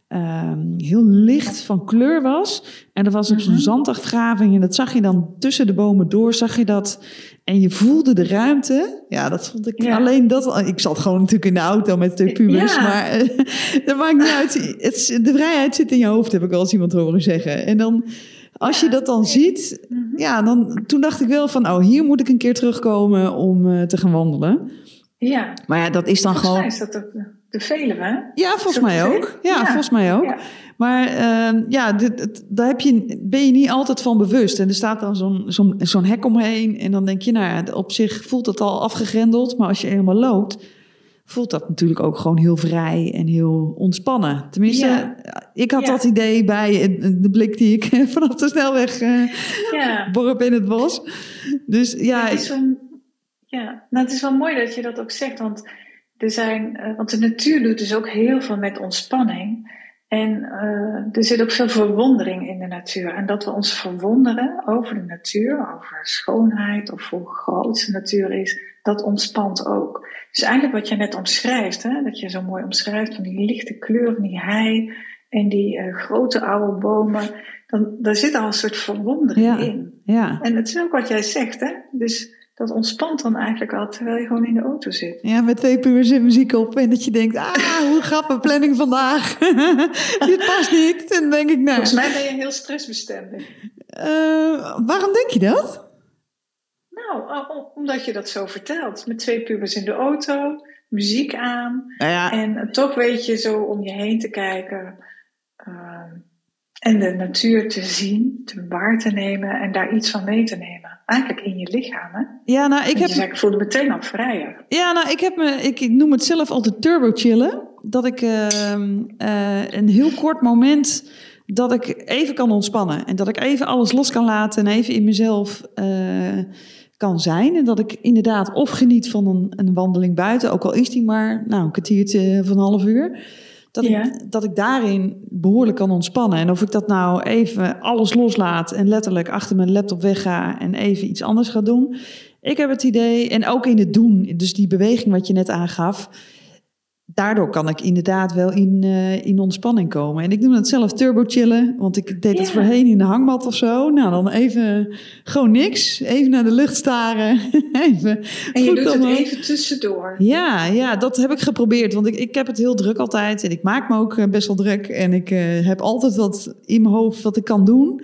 um, heel licht van kleur was. En er was op zo'n zandafgraving en dat zag je dan tussen de bomen door, zag je dat. En je voelde de ruimte. Ja, dat vond ik ja. alleen dat. Ik zat gewoon natuurlijk in de auto met twee pubers, ja. maar uh, dat maakt niet uit. Het, de vrijheid zit in je hoofd, heb ik wel eens iemand horen zeggen. En dan als je dat dan ziet, Mm-hmm. ja, dan, toen dacht ik wel van, oh, hier moet ik een keer terugkomen om uh, te gaan wandelen. Ja. Maar ja, dat is dan volgens gewoon... mij is dat ook de, de Veluwe, hè? Ja, volgens mij ook. Ja, ja, volgens mij ook. Ja. Maar uh, ja, dit, dit, daar heb je, ben je niet altijd van bewust. En er staat dan zo'n, zo'n, zo'n hek omheen. En dan denk je, nou ja, op zich voelt het al afgegrendeld. Maar als je helemaal loopt, voelt dat natuurlijk ook gewoon heel vrij en heel ontspannen. Tenminste, ja. ik had ja. dat idee bij de blik die ik vanaf de snelweg uh, ja. borp in het bos. Dus ja... Het is wel, ja, nou, het is wel mooi dat je dat ook zegt, want... Er zijn, uh, want de natuur doet dus ook heel veel met ontspanning. En uh, er zit ook veel verwondering in de natuur. En dat we ons verwonderen over de natuur, over schoonheid of hoe groot de natuur is, dat ontspant ook. Dus eigenlijk wat je net omschrijft, hè, dat je zo mooi omschrijft van die lichte kleur van die hei en die uh, grote oude bomen, dan, daar zit al een soort verwondering ja, in. Ja. En het is ook wat jij zegt, hè. Dus dat ontspant dan eigenlijk al terwijl je gewoon in de auto zit. Ja, met twee puurs en muziek op. En dat je denkt, ah, hoe grappig planning vandaag. Dit past niet. En dan denk ik, nou... Volgens mij ben je heel stressbestendig. Uh, waarom denk je dat? Nou, omdat je dat zo vertelt. Met twee pubers in de auto, muziek aan. Nou ja. En toch weet je zo om je heen te kijken. Uh, en de natuur te zien, te waar te nemen en daar iets van mee te nemen. Eigenlijk in je lichaam, hè? Ja, nou, ik en heb... je zei, ik voelde meteen al vrijer. Ja, nou, ik heb me... Ik noem het zelf altijd turbo chillen. Dat ik uh, uh, een heel kort moment... dat ik even kan ontspannen. En dat ik even alles los kan laten en even in mezelf uh, kan zijn. En dat ik inderdaad of geniet van een, een wandeling buiten... ook al is die maar nou, een kwartiertje van een half uur... Dat, ja. ik, dat ik daarin behoorlijk kan ontspannen. En of ik dat nou even alles loslaat en letterlijk achter mijn laptop wegga en even iets anders ga doen. Ik heb het idee, en ook in het doen, dus die beweging wat je net aangaf, daardoor kan ik inderdaad wel in, uh, in ontspanning komen. En ik noem dat zelf turbo chillen, want ik deed het ja. voorheen in de hangmat of zo. Nou, dan even gewoon niks. Even naar de lucht staren. even en je doet het even tussendoor. Ja, ja, dat heb ik geprobeerd. Want ik, ik heb het heel druk altijd. En ik maak me ook best wel druk. En ik uh, heb altijd wat in mijn hoofd wat ik kan doen.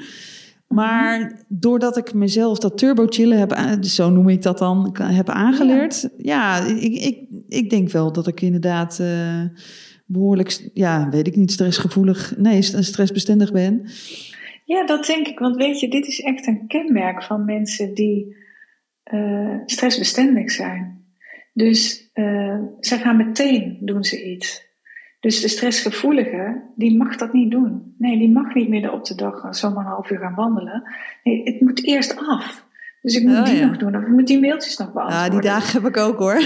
Maar doordat ik mezelf dat turbo chillen heb, zo noem ik dat dan, heb aangeleerd. Ja, ja ik, ik, ik denk wel dat ik inderdaad uh, behoorlijk, ja, weet ik niet, stressgevoelig, nee, stressbestendig ben. Ja, dat denk ik. Want weet je, dit is echt een kenmerk van mensen die uh, stressbestendig zijn. Dus uh, zij gaan meteen, doen ze iets. Dus de stressgevoelige, die mag dat niet doen. Nee, die mag niet midden op de dag zomaar een half uur gaan wandelen. Nee, het moet eerst af. Dus ik moet oh, die ja. nog doen. Of ik moet die mailtjes nog beantwoorden. Ja, die dagen heb ik ook hoor.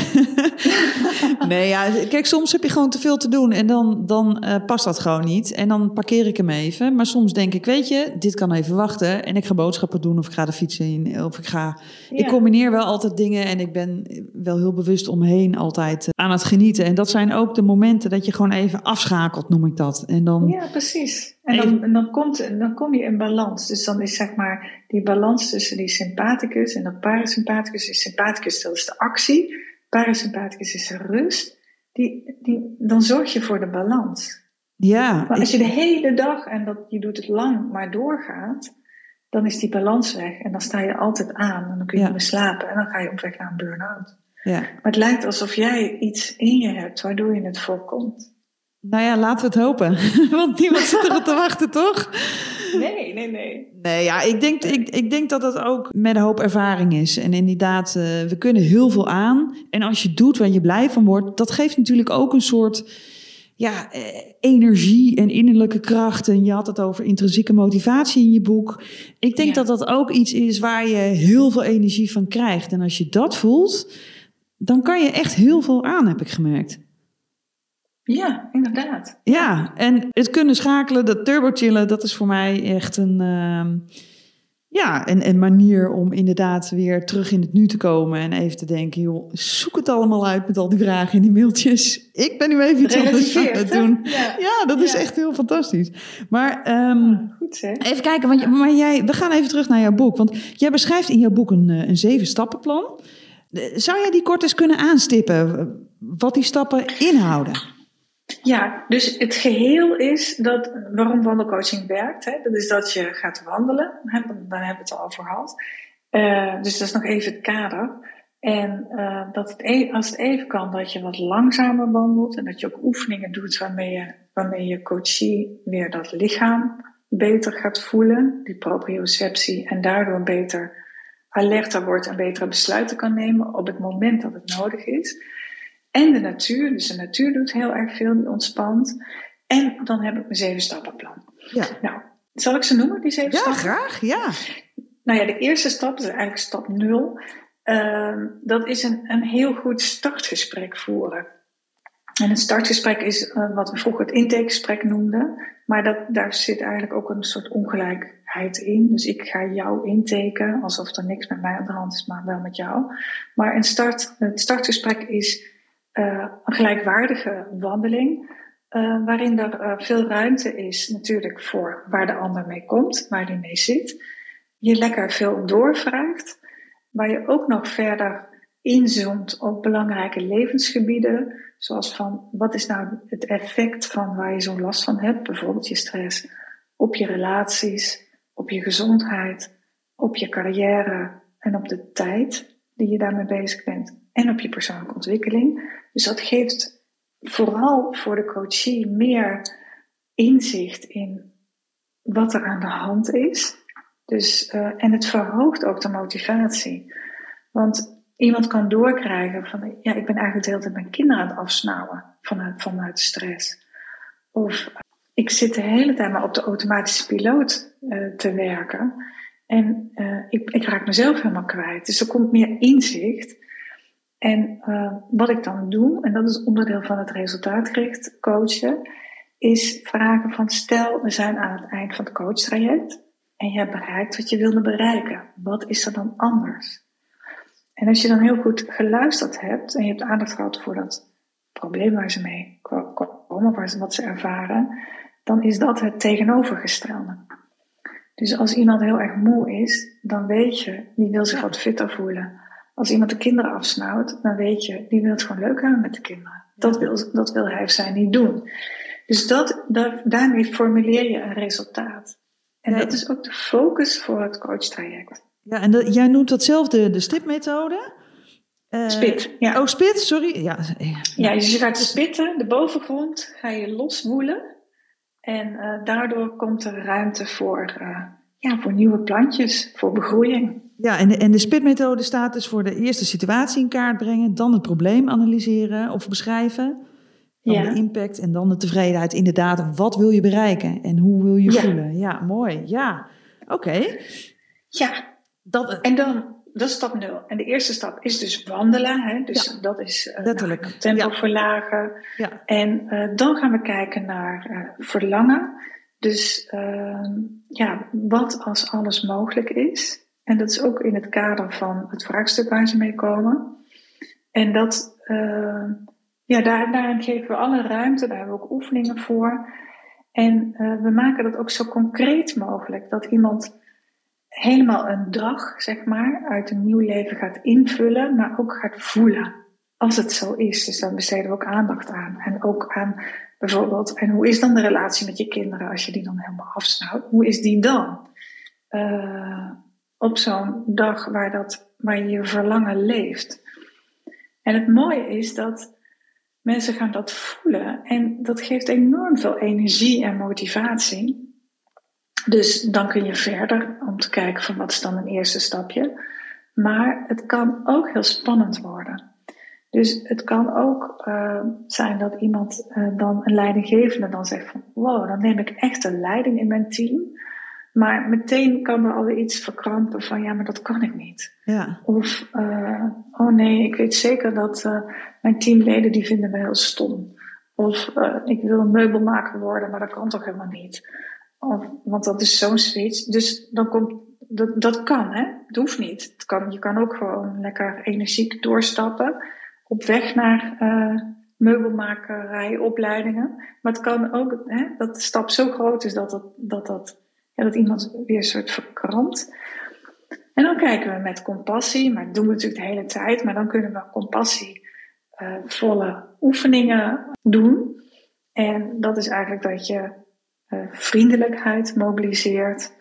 nee, ja, kijk, soms heb je gewoon te veel te doen. En dan, dan uh, past dat gewoon niet. En dan parkeer ik hem even. Maar soms denk ik, weet je, dit kan even wachten. En ik ga boodschappen doen of ik ga de fietsen in. Of ik ga... Ja. Ik combineer wel altijd dingen. En ik ben wel heel bewust omheen altijd aan het genieten. En dat zijn ook de momenten dat je gewoon even afschakelt, noem ik dat. En dan... Ja, precies. En dan, en dan, komt, dan kom je in balans. Dus dan is zeg maar die balans tussen die sympathicus en dat parasympathicus. Die sympathicus, dat is de actie. Parasympathicus is de rust. Die, die, dan zorg je voor de balans. Ja. Maar als je de hele dag, en dat, je doet het lang, maar doorgaat, dan is die balans weg. En dan sta je altijd aan. En dan kun je ja. niet meer slapen. En dan ga je op weg naar een burn-out. Ja. Maar het lijkt alsof jij iets in je hebt waardoor je het voorkomt. Nou ja, laten we het hopen. Want niemand zit erop te wachten, toch? Nee, nee, nee. Nee, ja, ik denk, ik, ik denk dat dat ook met een hoop ervaring is. En inderdaad, uh, we kunnen heel veel aan. En als je doet waar je blij van wordt, dat geeft natuurlijk ook een soort ja, eh, energie en innerlijke kracht. En je had het over intrinsieke motivatie in je boek. Ik denk ja. dat dat ook iets is waar je heel veel energie van krijgt. En als je dat voelt, dan kan je echt heel veel aan, heb ik gemerkt. Ja, inderdaad. Ja, en het kunnen schakelen, dat turbo chillen, dat is voor mij echt een, uh, ja, een, een manier om inderdaad weer terug in het nu te komen. En even te denken, joh, zoek het allemaal uit met al die vragen en die mailtjes. Ik ben nu even iets anders aan het doen. Ja, ja dat ja. is echt heel fantastisch. Maar um, ja, goed, zeg. even kijken, want, maar jij, we gaan even terug naar jouw boek. Want jij beschrijft in jouw boek een, een zeven stappenplan. Zou jij die kort eens kunnen aanstippen, wat die stappen inhouden? Ja, dus het geheel is dat waarom wandelcoaching werkt. Hè, dat is dat je gaat wandelen. Hè, dan hebben we het al over gehad. Uh, dus dat is nog even het kader. En uh, dat het e- als het even kan, dat je wat langzamer wandelt. En dat je ook oefeningen doet waarmee je, waarmee je coachie weer dat lichaam beter gaat voelen. Die proprioceptie. En daardoor beter alerter wordt en betere besluiten kan nemen op het moment dat het nodig is. En de natuur, dus de natuur doet heel erg veel, die ontspant. En dan heb ik mijn zeven stappenplan. Ja. Nou, zal ik ze noemen, die zeven ja, stappen? Ja, graag, ja. Nou ja, de eerste stap, dat is eigenlijk stap nul. Uh, dat is een, een heel goed startgesprek voeren. En een startgesprek is uh, wat we vroeger het intakegesprek noemden. Maar dat, daar zit eigenlijk ook een soort ongelijkheid in. Dus ik ga jou intaken, alsof er niks met mij aan de hand is, maar wel met jou. Maar een start, het startgesprek is uh, een gelijkwaardige wandeling. Uh, waarin er uh, veel ruimte is natuurlijk voor waar de ander mee komt, waar die mee zit. Je lekker veel doorvraagt. Waar je ook nog verder inzoomt op belangrijke levensgebieden. Zoals van, wat is nou het effect van waar je zo'n last van hebt? Bijvoorbeeld je stress. Op je relaties, op je gezondheid, op je carrière en op de tijd die je daarmee bezig bent. En op je persoonlijke ontwikkeling. Dus dat geeft vooral voor de coachie meer inzicht in wat er aan de hand is. Dus, uh, en het verhoogt ook de motivatie. Want iemand kan doorkrijgen van, ja, ik ben eigenlijk de hele tijd mijn kinderen aan het afsnauwen vanuit, vanuit stress. Of ik zit de hele tijd maar op de automatische piloot uh, te werken. En uh, ik, ik raak mezelf helemaal kwijt. Dus er komt meer inzicht. En uh, wat ik dan doe, en dat is onderdeel van het resultaatgericht coachen, is vragen van, stel, we zijn aan het eind van het coachtraject. En je hebt bereikt wat je wilde bereiken. Wat is er dan anders? En als je dan heel goed geluisterd hebt en je hebt aandacht gehad voor dat probleem waar ze mee komen, waar ze, wat ze ervaren, dan is dat het tegenovergestelde. Dus als iemand heel erg moe is, dan weet je, die wil zich wat fitter voelen. Als iemand de kinderen afsnauwt, dan weet je, die wil het gewoon leuk hebben met de kinderen. Dat wil, dat wil hij of zij niet doen. Dus dat, dat, daarmee formuleer je een resultaat. En nee. Dat is ook de focus voor het coachtraject. Ja, en dat, jij noemt dat zelf de, de stipmethode? Uh, spit, ja. Oh, spit, sorry. Ja, ja, dus je gaat spitten, de bovengrond ga je loswoelen. En uh, daardoor komt er ruimte voor, uh, ja, voor nieuwe plantjes, voor begroeiing. Ja, en de, en de spitmethode staat dus voor de eerste situatie in kaart brengen, dan het probleem analyseren of beschrijven. Dan ja. de impact en dan de tevredenheid. Inderdaad, wat wil je bereiken en hoe wil je ja. voelen? Ja, mooi. Ja, oké. Okay. Ja, dat, en dan, dat is stap nul. En de eerste stap is dus wandelen. Hè? Dus ja. dat is uh, letterlijk nou, tempo ja. verlagen. Ja. En uh, dan gaan we kijken naar uh, verlangen. Dus uh, ja, wat als alles mogelijk is. En dat is ook in het kader van het vraagstuk waar ze mee komen. En dat... Uh, Ja, daar, daarin geven we alle ruimte, daar hebben we ook oefeningen voor. En uh, we maken dat ook zo concreet mogelijk, dat iemand helemaal een dag, zeg maar, uit een nieuw leven gaat invullen, maar ook gaat voelen, als het zo is. Dus dan besteden we ook aandacht aan. En ook aan bijvoorbeeld, en hoe is dan de relatie met je kinderen, als je die dan helemaal afsnauwt? Hoe is die dan? Uh, op zo'n dag waar, dat, waar je je verlangen leeft. En het mooie is dat mensen gaan dat voelen en dat geeft enorm veel energie en motivatie. Dus dan kun je verder om te kijken van wat is dan een eerste stapje. Maar het kan ook heel spannend worden. Dus het kan ook uh, zijn dat iemand uh, dan een leidinggevende dan zegt van wow, dan neem ik echt een leiding in mijn team. Maar meteen kan er alweer iets verkrampen van ja, maar dat kan ik niet. Ja. Of uh, oh nee, ik weet zeker dat uh, mijn teamleden die vinden me heel stom. Of uh, ik wil een meubelmaker worden, maar dat kan toch helemaal niet. Of, want dat is zo'n switch. Dus dan komt, dat, dat kan hè, het hoeft niet. Het kan, je kan ook gewoon lekker energiek doorstappen. Op weg naar uh, meubelmakerijopleidingen. Maar het kan ook, hè, dat de stap zo groot is dat dat... dat, dat Ja, dat iemand weer een soort verkrampt. En dan kijken we met compassie, maar dat doen we natuurlijk de hele tijd. Maar dan kunnen we compassievolle uh, oefeningen doen. En dat is eigenlijk dat je uh, vriendelijkheid mobiliseert,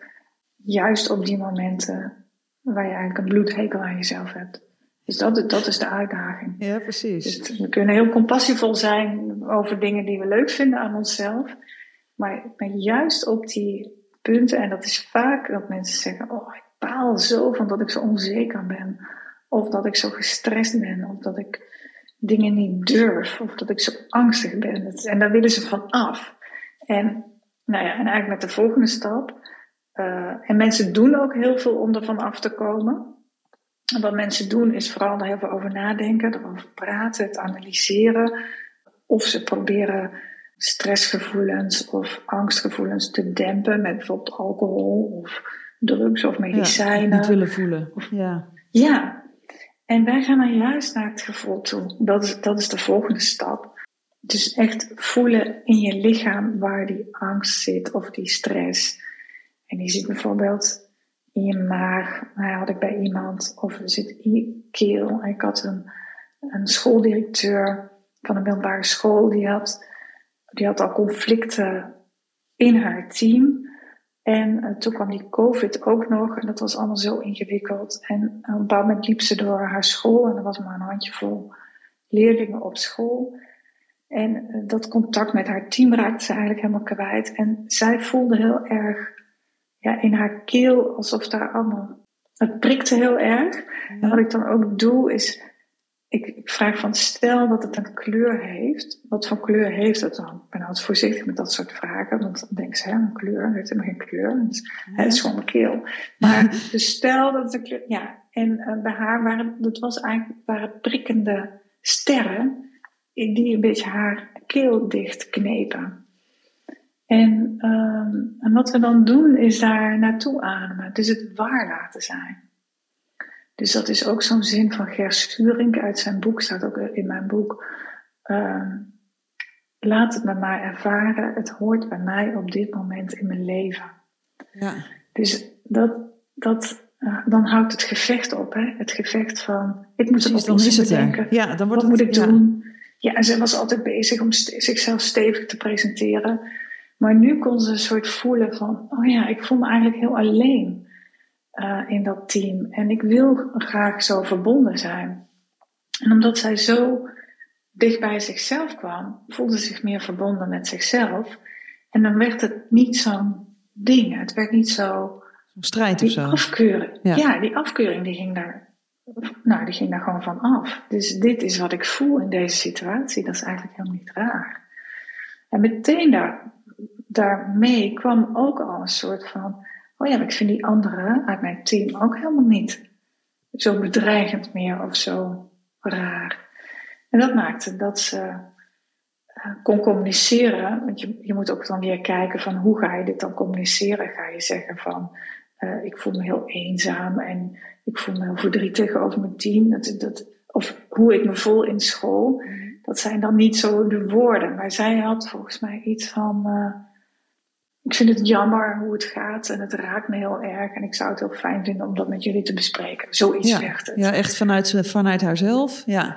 juist op die momenten waar je eigenlijk een bloedhekel aan jezelf hebt. Dus dat, dat is de uitdaging. Ja, precies. Dus we kunnen heel compassievol zijn over dingen die we leuk vinden aan onszelf. Maar, maar juist op die punten, en dat is vaak dat mensen zeggen, oh, ik baal zo van dat ik zo onzeker ben. Of dat ik zo gestrest ben. Of dat ik dingen niet durf. Of dat ik zo angstig ben. En daar willen ze van af. En, nou ja, en eigenlijk met de volgende stap. Uh, en mensen doen ook heel veel om ervan af te komen. En wat mensen doen is vooral er heel veel over nadenken. Erover praten, het analyseren. Of ze proberen stressgevoelens of angstgevoelens te dempen. Met bijvoorbeeld alcohol of drugs of medicijnen. Ja, niet willen voelen. Of, ja. ja. En wij gaan dan juist naar het gevoel toe. Dat is, dat is de volgende stap. Dus echt voelen in je lichaam waar die angst zit of die stress. En die zit bijvoorbeeld in je maag. Nou, had ik bij iemand. Of er zit in je keel. Ik had een, een schooldirecteur van een middelbare school. Die had, die had al conflicten in haar team. En uh, toen kwam die COVID ook nog. En dat was allemaal zo ingewikkeld. En op een bepaald moment liep ze door haar school. En er was maar een handjevol leerlingen op school. En uh, dat contact met haar team raakte ze eigenlijk helemaal kwijt. En zij voelde heel erg ja, in haar keel alsof daar allemaal... Het prikte heel erg. Ja. En wat ik dan ook doe is... Ik, ik vraag van, stel dat het een kleur heeft. Wat voor kleur heeft het dan? Ik ben altijd voorzichtig met dat soort vragen. Want dan denken ze, hè, een kleur, het heeft helemaal geen kleur. Het is, ja. Het is gewoon een keel. Maar dus stel dat het een kleur... Ja, en uh, bij haar waren, dat was eigenlijk, waren prikkende sterren... die een beetje haar keel dicht knepen. En, um, en wat we dan doen is daar naartoe ademen. Dus het waar laten zijn. Dus dat is ook zo'n zin van Ger Schuring uit zijn boek, staat ook in mijn boek. Um, laat het met mij ervaren, het hoort bij mij op dit moment in mijn leven. Ja. Dus dat, dat, uh, dan houdt het gevecht op, hè? Het gevecht van, ik moet Precies, dan is het bedenken. Er. Ja, dan wordt Wat het, moet ik ja. doen? Ja, en ze was altijd bezig om st- zichzelf stevig te presenteren. Maar nu kon ze een soort voelen van, oh ja, ik voel me eigenlijk heel alleen. Uh, in dat team. En ik wil graag zo verbonden zijn. En omdat zij zo dicht bij zichzelf kwam, voelde ze zich meer verbonden met zichzelf. En dan werd het niet zo'n ding. Het werd niet zo... Zo'n strijd die of zo. Afkeuring. Ja. ja, die afkeuring die ging daar... Nou, die ging daar gewoon van af. Dus dit is wat ik voel in deze situatie. Dat is eigenlijk helemaal niet raar. En meteen daar, daarmee kwam ook al een soort van... Oh ja, maar ik vind die anderen uit mijn team ook helemaal niet zo bedreigend meer of zo raar. En dat maakte dat ze uh, kon communiceren. Want je, je moet ook dan weer kijken van hoe ga je dit dan communiceren? Ga je zeggen van uh, ik voel me heel eenzaam en ik voel me heel verdrietig over mijn team. Dat, dat, of hoe ik me voel in school. Dat zijn dan niet zo de woorden. Maar zij had volgens mij iets van... Uh, Ik vind het jammer hoe het gaat en het raakt me heel erg. En ik zou het heel fijn vinden om dat met jullie te bespreken. Zoiets ja, werd het. Ja, echt vanuit, vanuit haarzelf. Ja,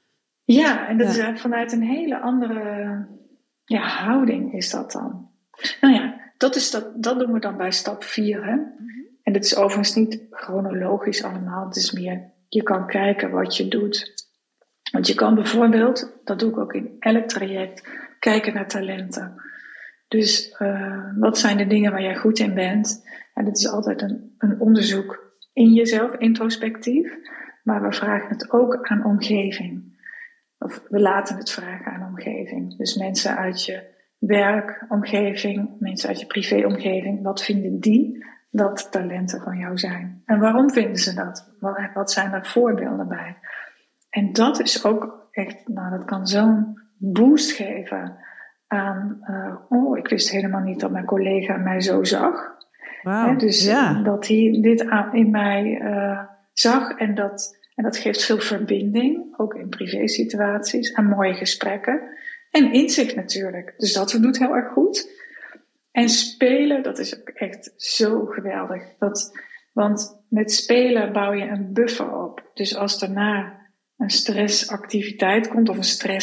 ja en dat ja. is vanuit een hele andere ja, houding is dat dan. Nou ja, dat, is dat, dat doen we dan bij stap vier. Hè? Mm-hmm. En dit is overigens niet chronologisch allemaal. Het is meer, je kan kijken wat je doet. Want je kan bijvoorbeeld, dat doe ik ook in elk traject, kijken naar talenten. Dus uh, wat zijn de dingen waar jij goed in bent? En dit is altijd een, een onderzoek in jezelf, introspectief. Maar we vragen het ook aan omgeving. Of we laten het vragen aan omgeving. Dus mensen uit je werkomgeving, mensen uit je privéomgeving. Wat vinden die dat talenten van jou zijn? En waarom vinden ze dat? Wat, wat zijn er voorbeelden bij? En dat is ook echt, nou dat kan zo'n boost geven... aan, uh, oh, ik wist helemaal niet dat mijn collega mij zo zag. Wow, He, dus ja. dat hij dit aan, in mij uh, zag en dat, en dat geeft veel verbinding, ook in privésituaties, en mooie gesprekken. En inzicht natuurlijk, dus dat doet heel erg goed. En spelen, dat is ook echt zo geweldig. Dat, want met spelen bouw je een buffer op. Dus als daarna een stressactiviteit komt of een stress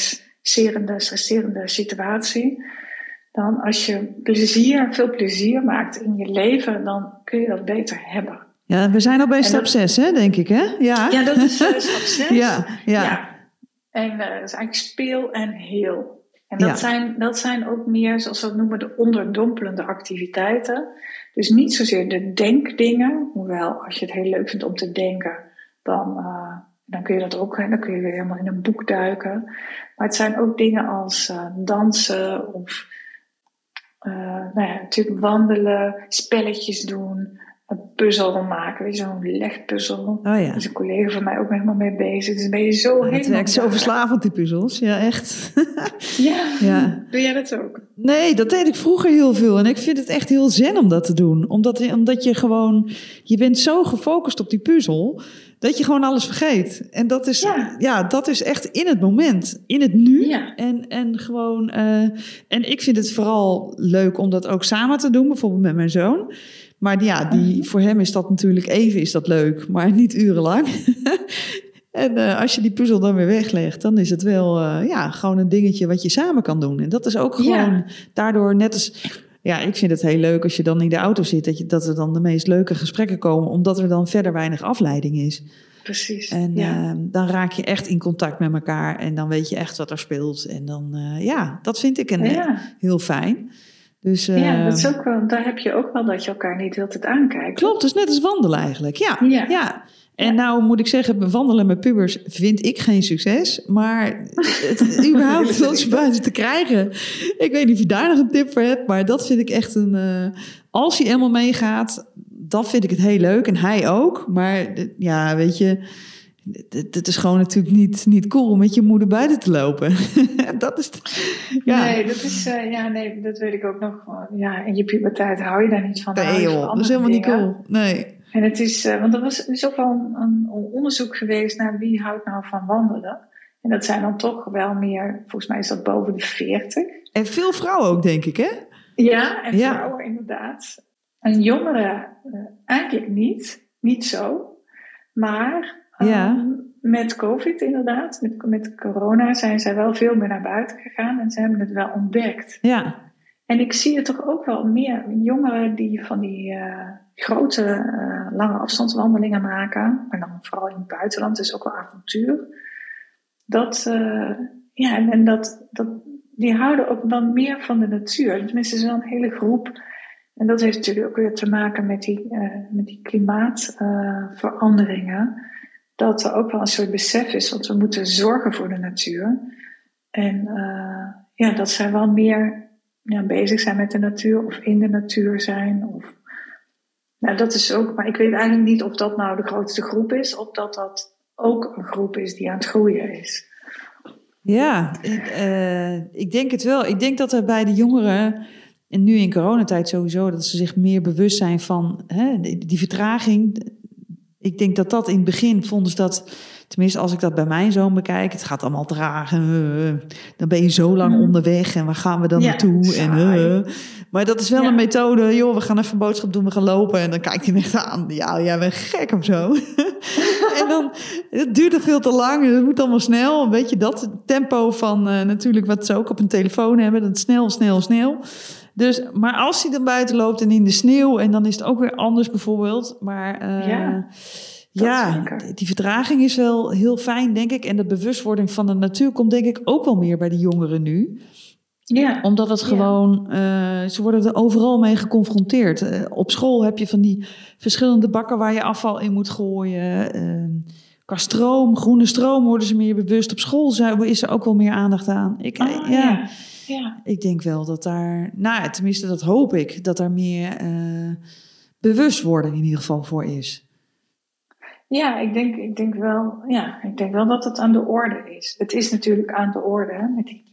stresserende, stresserende situatie. Dan als je plezier, veel plezier maakt in je leven, dan kun je dat beter hebben. Ja, we zijn al bij stap zes, hè, denk ik, hè? Ja, ja dat is uh, stap zes. ja, ja. ja. En uh, dat is eigenlijk speel en heel. En dat, Ja. zijn, dat zijn ook meer, zoals we dat noemen, de onderdompelende activiteiten. Dus niet zozeer de denkdingen. Hoewel, als je het heel leuk vindt om te denken, dan, uh, dan kun je dat ook. Dan kun je weer helemaal in een boek duiken. Maar het zijn ook dingen als uh, dansen of uh, nou ja, natuurlijk wandelen, spelletjes doen, een puzzel maken. Weet je, zo'n legpuzzel. Oh ja. Daar is een collega van mij ook helemaal mee bezig. Dus ben je zo helemaal... Het werkt zo verslavend, die puzzels. Ja, echt. Ja. Ja. Doe jij dat ook? Nee, dat deed ik vroeger heel veel. En ik vind het echt heel zen om dat te doen. Omdat, omdat je gewoon... Je bent zo gefocust op die puzzel, dat je gewoon alles vergeet. En dat is, ja. Ja, dat is echt in het moment. In het nu. Ja. En, en gewoon... Uh, en ik vind het vooral leuk om dat ook samen te doen. Bijvoorbeeld met mijn zoon. Maar ja, die, voor hem is dat natuurlijk even is dat leuk, maar niet urenlang. En uh, als je die puzzel dan weer weglegt, dan is het wel uh, ja, gewoon een dingetje wat je samen kan doen. En dat is ook gewoon ja. daardoor net als... Ja, ik vind het heel leuk als je dan in de auto zit, dat, je, dat er dan de meest leuke gesprekken komen, omdat er dan verder weinig afleiding is. Precies. En ja. uh, dan raak je echt in contact met elkaar en dan weet je echt wat er speelt. En dan, uh, ja, dat vind ik een, ja. heel fijn. Dus, uh, ja, dat is ook wel, daar heb je ook wel dat je elkaar niet heel tijd aankijkt. Klopt, dus net als wandelen eigenlijk. Ja, ja. ja. En ja. nou moet ik zeggen, wandelen met pubers vind ik geen succes. Maar het überhaupt tot buiten te krijgen. Ik weet niet of je daar nog een tip voor hebt. Maar dat vind ik echt een... Uh, als hij helemaal meegaat, dan vind ik het heel leuk. En hij ook. Maar ja, weet je... Het is gewoon natuurlijk niet, niet cool om met je moeder buiten te lopen. dat is... Ja. Nee, dat is... Uh, ja, nee, dat weet ik ook nog. Ja, in je puberteit hou je daar niet van. Nee joh, dat is helemaal dingen. Niet cool. Nee. En het is... Uh, want er was, er is ook wel een, een onderzoek geweest naar wie houdt nou van wandelen. En dat zijn dan toch wel meer... Volgens mij is dat boven de veertig. En veel vrouwen ook, denk ik, hè? Ja, en ja. vrouwen inderdaad. En jongeren uh, eigenlijk niet. Niet zo. Maar... Ja. Um, met COVID inderdaad, met, met corona zijn zij wel veel meer naar buiten gegaan en ze hebben het wel ontdekt. Ja. En ik zie het toch ook wel meer jongeren die van die uh, grote uh, lange afstandswandelingen maken, maar dan vooral in het buitenland, dus ook wel avontuur. Dat, uh, ja, en, en dat, dat, die houden ook wel meer van de natuur. Tenminste, zo'n hele groep. En dat heeft natuurlijk ook weer te maken met die, uh, met die klimaatveranderingen. Uh, dat er ook wel een soort besef is, want we moeten zorgen voor de natuur. En uh, ja, dat zij wel meer ja, bezig zijn met de natuur of in de natuur zijn. Of, nou, dat is ook, maar ik weet eigenlijk niet of dat nou de grootste groep is, of dat dat ook een groep is die aan het groeien is. Ja, ik, uh, ik denk het wel. Ik denk dat er bij de jongeren, en nu in coronatijd sowieso, dat ze zich meer bewust zijn van hè, die, die vertraging. Ik denk dat dat in het begin vonden ze dat, tenminste als ik dat bij mijn zoon bekijk, het gaat allemaal traag. En, uh, dan ben je zo lang mm. onderweg en waar gaan we dan ja, naartoe? En, uh, maar dat is wel ja. een methode, joh, we gaan even boodschap doen, we gaan lopen. En dan kijkt hij me echt aan, ja, jij bent gek of zo. En dan, het duurt er veel te lang, het moet allemaal snel. Een beetje dat tempo van uh, natuurlijk wat ze ook op hun telefoon hebben, dat snel, snel, snel. Dus, maar als hij dan buiten loopt en in de sneeuw, en dan is het ook weer anders bijvoorbeeld. Maar uh, ja, ja die vertraging is wel heel fijn, denk ik. En de bewustwording van de natuur komt denk ik ook wel meer bij de jongeren nu. Ja. Omdat het gewoon, ja. uh, ze worden er overal mee geconfronteerd. Uh, op school heb je van die verschillende bakken waar je afval in moet gooien. Uh, qua stroom, groene stroom worden ze meer bewust. Op school is er ook wel meer aandacht aan. Ik, oh, ja. ja. Ja. Ik denk wel dat daar, nou tenminste dat hoop ik, dat daar meer uh, bewustwording in ieder geval voor is. Ja, ik denk, ik denk wel, ja, ik denk wel dat het aan de orde is. Het is natuurlijk aan de orde hè, met die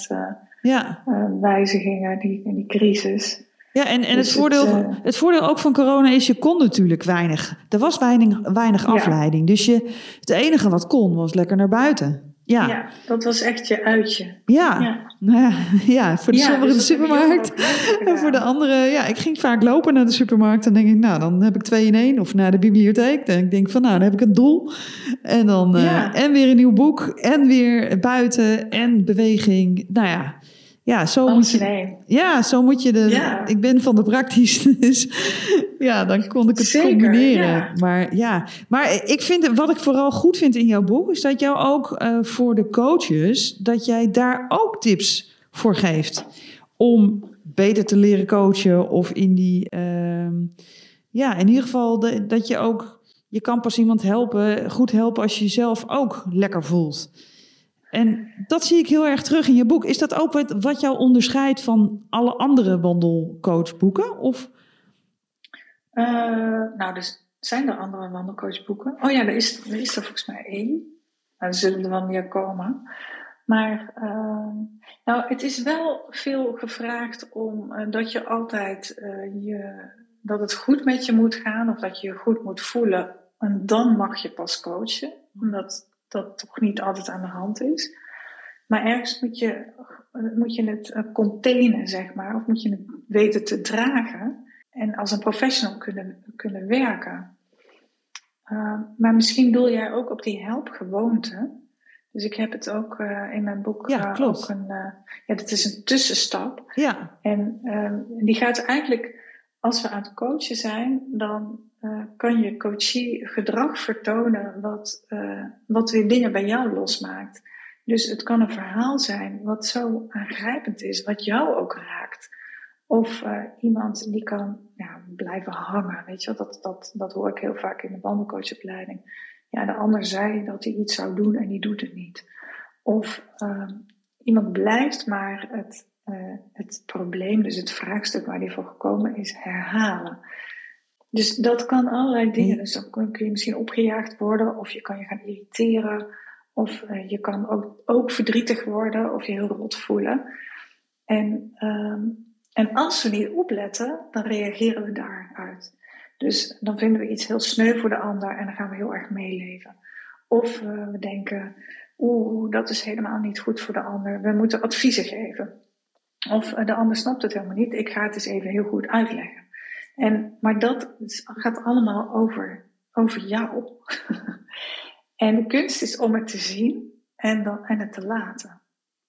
klimaatwijzigingen, uh, ja. uh, die, die crisis. Ja, en, en dus het, voordeel, het, uh, het voordeel ook van corona is, je kon natuurlijk weinig. Er was weinig, weinig afleiding. Ja. Dus je, het enige wat kon was lekker naar buiten. Ja. ja, dat was echt je uitje. Ja, ja. Nou ja, ja voor de ja, sommigen dus de supermarkt. En voor de anderen, ja, ik ging vaak lopen naar de supermarkt. Dan denk ik, nou, dan heb ik twee in één. Of naar de bibliotheek. Dan denk ik van, nou, dan heb ik een doel. En dan, uh, ja. En weer een nieuw boek. En weer buiten. En beweging. Nou ja, ja, zo Alles moet je... in één. Ja, zo moet je de... Ja. Ik ben van de praktisch, dus ja, dan kon ik het Zeker, combineren. Ja. Maar ja, maar ik vind, wat ik vooral goed vind in jouw boek, is dat jou ook uh, voor de coaches, dat jij daar ook tips voor geeft om beter te leren coachen of in die, uh, ja, in ieder geval de, dat je ook, je kan pas iemand helpen, goed helpen als je jezelf ook lekker voelt. En dat zie ik heel erg terug in je boek. Is dat ook wat, wat jou onderscheidt van alle andere wandelcoachboeken? Of? Uh, nou, dus zijn er andere wandelcoachboeken? Oh ja, er is, er is er volgens mij één. Nou, er zullen er wel meer komen. Maar uh, nou, het is wel veel gevraagd om uh, dat je altijd uh, je, dat het goed met je moet gaan of dat je je goed moet voelen. En dan mag je pas coachen, omdat dat toch niet altijd aan de hand is. Maar ergens moet je, moet je het containen, zeg maar, of moet je het weten te dragen en als een professional kunnen, kunnen werken. Uh, maar misschien doel jij ook op die helpgewoonte. Dus ik heb het ook uh, in mijn boek. Ja, klopt. Uh, ook een, uh, ja, dat is een tussenstap. Ja. En uh, die gaat eigenlijk, als we aan het coachen zijn, dan uh, kan je coachie gedrag vertonen wat, uh, wat weer dingen bij jou losmaakt. Dus het kan een verhaal zijn wat zo aangrijpend is, wat jou ook raakt. Of uh, iemand die kan ja, blijven hangen, weet je wel, dat, dat, dat hoor ik heel vaak in de wandelcoachopleiding. Ja, de ander zei dat hij iets zou doen en die doet het niet. Of uh, iemand blijft maar het, uh, het probleem, dus het vraagstuk waar hij voor gekomen is, herhalen. Dus dat kan allerlei dingen. Dus dan kun je misschien opgejaagd worden, of je kan je gaan irriteren, of uh, je kan ook, ook verdrietig worden, of je heel rot voelen. En, um, en als we niet opletten, dan reageren we daaruit. Dus dan vinden we iets heel sneu voor de ander en dan gaan we heel erg meeleven. Of uh, we denken, oeh, dat is helemaal niet goed voor de ander. We moeten adviezen geven. Of uh, de ander snapt het helemaal niet. Ik ga het eens even heel goed uitleggen. En, maar dat gaat allemaal over, over jou. En de kunst is om het te zien en, dan, en het te laten.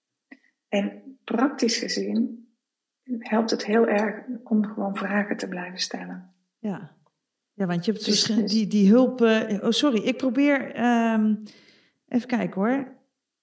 En praktisch gezien helpt het heel erg om gewoon vragen te blijven stellen. Ja, ja, want je hebt dus die, die hulp... Uh, oh, sorry, ik probeer... Um, even kijken hoor.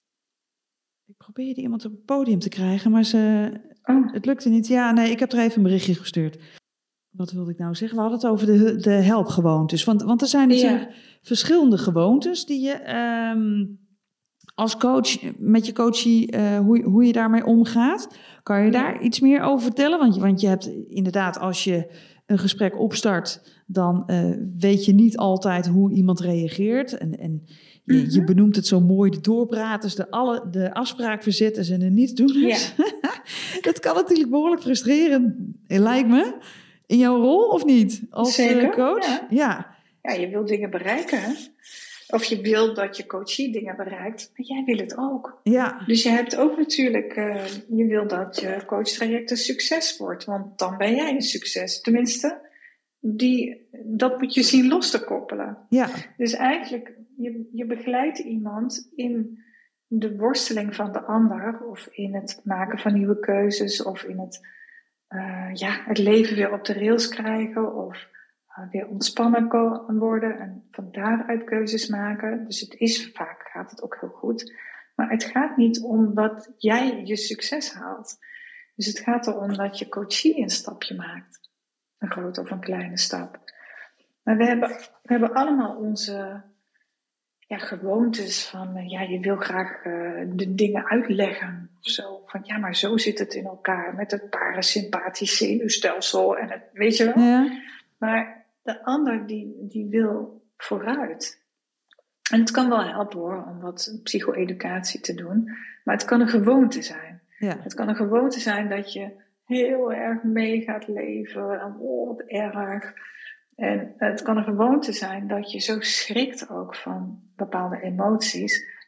Ik probeerde iemand op het podium te krijgen, maar ze, oh. het lukte niet. Ja, nee, ik heb er even een berichtje gestuurd. Wat wilde ik nou zeggen? We hadden het over de, de helpgewoontes. Want, want er zijn natuurlijk ja. verschillende gewoontes die je um, als coach, met je coachie, uh, hoe, hoe je daarmee omgaat. Kan je daar ja. iets meer over vertellen? Want je, want je hebt inderdaad, als je een gesprek opstart, dan uh, weet je niet altijd hoe iemand reageert. En, en je, mm-hmm. je benoemt het zo mooi, de doorbraters, de, alle, de afspraakverzetters en de nietsdoeners. Ja. Dat kan natuurlijk behoorlijk frustreren, lijkt me. In jouw rol of niet? Als Zeker, coach? Ja. ja. Ja, je wil dingen bereiken. Hè? Of je wil dat je coachie dingen bereikt. Maar jij wil het ook. Ja. Dus je hebt ook natuurlijk... Uh, je wil dat je coachtraject een succes wordt. Want dan ben jij een succes. Tenminste, die, dat moet je zien los te koppelen. Ja. Dus eigenlijk, je, je begeleidt iemand in de worsteling van de ander. Of in het maken van nieuwe keuzes. Of in het... Uh, ja, het leven weer op de rails krijgen of uh, weer ontspannen worden en van daaruit keuzes maken. Dus het is vaak, gaat het ook heel goed. Maar het gaat niet om dat jij je succes haalt. Dus het gaat erom dat je coachie een stapje maakt. Een grote of een kleine stap. Maar we hebben, we hebben allemaal onze ja, gewoontes van, uh, ja, je wil graag uh, de dingen uitleggen of zo. Van, ja, maar zo zit het in elkaar met het parasympathisch zenuwstelsel en het, weet je wel. Ja. Maar de ander die, die wil vooruit. En het kan wel helpen hoor, om wat psycho-educatie te doen. Maar het kan een gewoonte zijn. Ja. Het kan een gewoonte zijn dat je heel erg mee gaat leven. En oh, wat erg. En het kan een gewoonte zijn dat je zo schrikt ook van bepaalde emoties,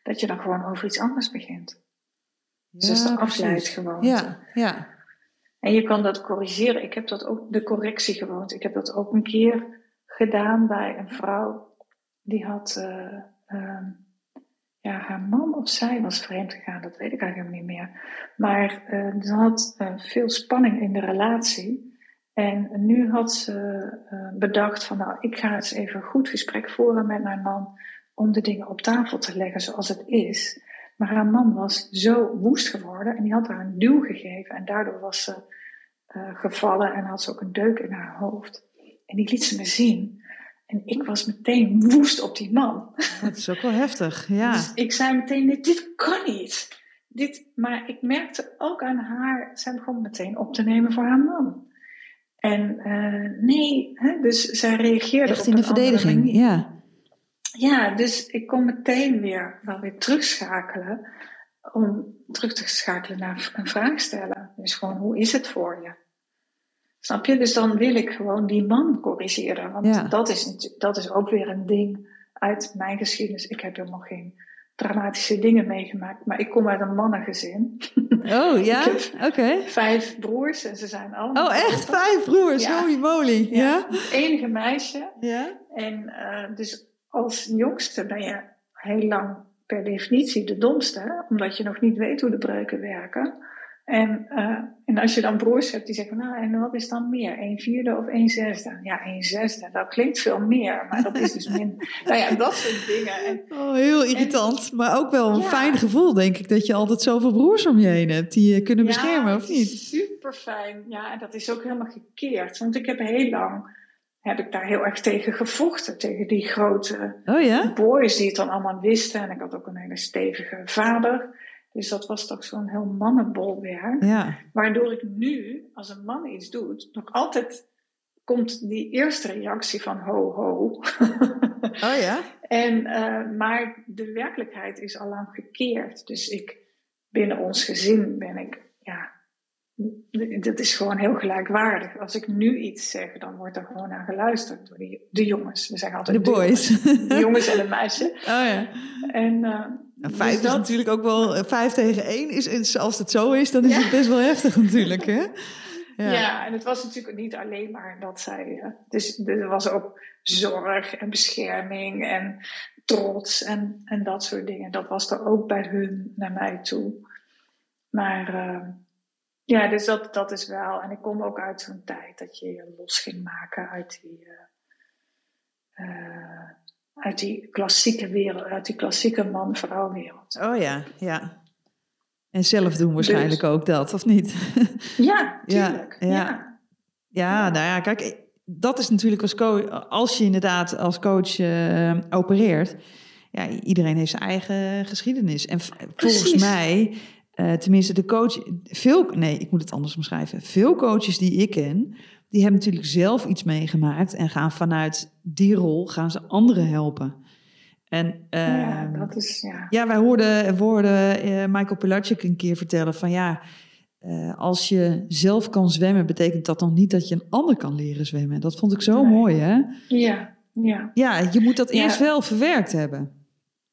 dat je dan gewoon over iets anders begint. Ja, Dus dat is de precies. afleidgewoonte. Ja, ja. En je kan dat corrigeren. Ik heb dat ook, de correctiegewoonte. Ik heb dat ook een keer gedaan bij een vrouw. Die had, uh, uh, ja, haar man of zij was vreemd gegaan. Dat weet ik eigenlijk niet meer. Maar uh, ze had uh, veel spanning in de relatie. En nu had ze uh, bedacht van, nou, ik ga eens even een goed gesprek voeren met mijn man. Om de dingen op tafel te leggen zoals het is. Maar haar man was zo woest geworden en die had haar een duw gegeven. En daardoor was ze uh, gevallen en had ze ook een deuk in haar hoofd. En die liet ze me zien. En ik was meteen woest op die man. Dat is ook wel heftig, ja. Dus ik zei meteen, nee, dit kan niet. Dit, maar ik merkte ook aan haar, zij begon meteen op te nemen voor haar man. En uh, nee, hè, dus zij reageerde echt op in de een andere verdediging, manier. ja. Ja, dus ik kon meteen weer wel weer terugschakelen. Om terug te schakelen naar een vraag stellen. Dus gewoon, hoe is het voor je? Snap je? Dus dan wil ik gewoon die man corrigeren. Want Ja. dat, is, dat is ook weer een ding uit mijn geschiedenis. Ik heb helemaal geen dramatische dingen meegemaakt. Maar ik kom uit een mannengezin. Oh, ja? Oké. Okay. Vijf broers en ze zijn allemaal... Oh, echt? Vijf broers? Ja. Holy moly. Ja? Ja? Het enige meisje. Ja. En uh, dus als jongste ben je heel lang per definitie de domste. Omdat je nog niet weet hoe de breuken werken. En, uh, en als je dan broers hebt die zeggen, nou, en wat is dan meer? Een vierde of een zesde? Ja, een zesde. Dat klinkt veel meer, maar dat is dus minder. Nou ja, dat soort dingen. En, oh, heel irritant. En, maar ook wel een ja. fijn gevoel, denk ik, dat je altijd zoveel broers om je heen hebt die je kunnen ja, beschermen, of niet? Super fijn. Ja, en dat is ook helemaal gekeerd. Want ik heb heel lang, heb ik daar heel erg tegen gevochten. Tegen die grote oh, ja? boys die het dan allemaal wisten. En ik had ook een hele stevige vader. Dus dat was toch zo'n heel mannenbolwerk. Ja. Waardoor ik nu, als een man iets doet, nog altijd komt die eerste reactie van ho ho. Oh ja? En, uh, maar de werkelijkheid is al lang gekeerd. Dus ik, binnen ons gezin ben ik, ja, dat is gewoon heel gelijkwaardig. Als ik nu iets zeg, dan wordt er gewoon naar geluisterd door die, de jongens. We zeggen altijd de boys. De jongens, de jongens en de meisjes. Oh ja. En... Uh, Nou, vijf dus is dat... natuurlijk ook wel, vijf tegen één is, als het zo is, dan is ja. het best wel heftig natuurlijk, hè? Ja. ja, en het was natuurlijk niet alleen maar dat zij, uh, dus er was ook zorg en bescherming en trots en, en dat soort dingen. Dat was er ook bij hun naar mij toe. Maar uh, ja, dus dat, dat is wel, en ik kom ook uit zo'n tijd dat je je los ging maken uit die... Uh, uh, Uit die klassieke wereld, uit die klassieke man-vrouw wereld. Oh ja, ja. En zelf doen waarschijnlijk dus, ook dat, of niet? Ja, tuurlijk. Ja, ja. ja. ja nou ja, kijk, dat is natuurlijk als coach, als je inderdaad als coach uh, opereert. Ja, iedereen heeft zijn eigen geschiedenis. En Precies. volgens mij, uh, tenminste de coach, veel, nee, ik moet het anders omschrijven. Veel coaches die ik ken, die hebben natuurlijk zelf iets meegemaakt en gaan vanuit die rol gaan ze anderen helpen. En uh, ja, dat is ja. Ja, wij hoorden, we hoorden uh, Michael Pilarczyk een keer vertellen van ja, uh, als je zelf kan zwemmen, betekent dat dan niet dat je een ander kan leren zwemmen. Dat vond ik zo nee. mooi, hè? Ja, ja. Ja, je moet dat ja. eerst wel verwerkt hebben.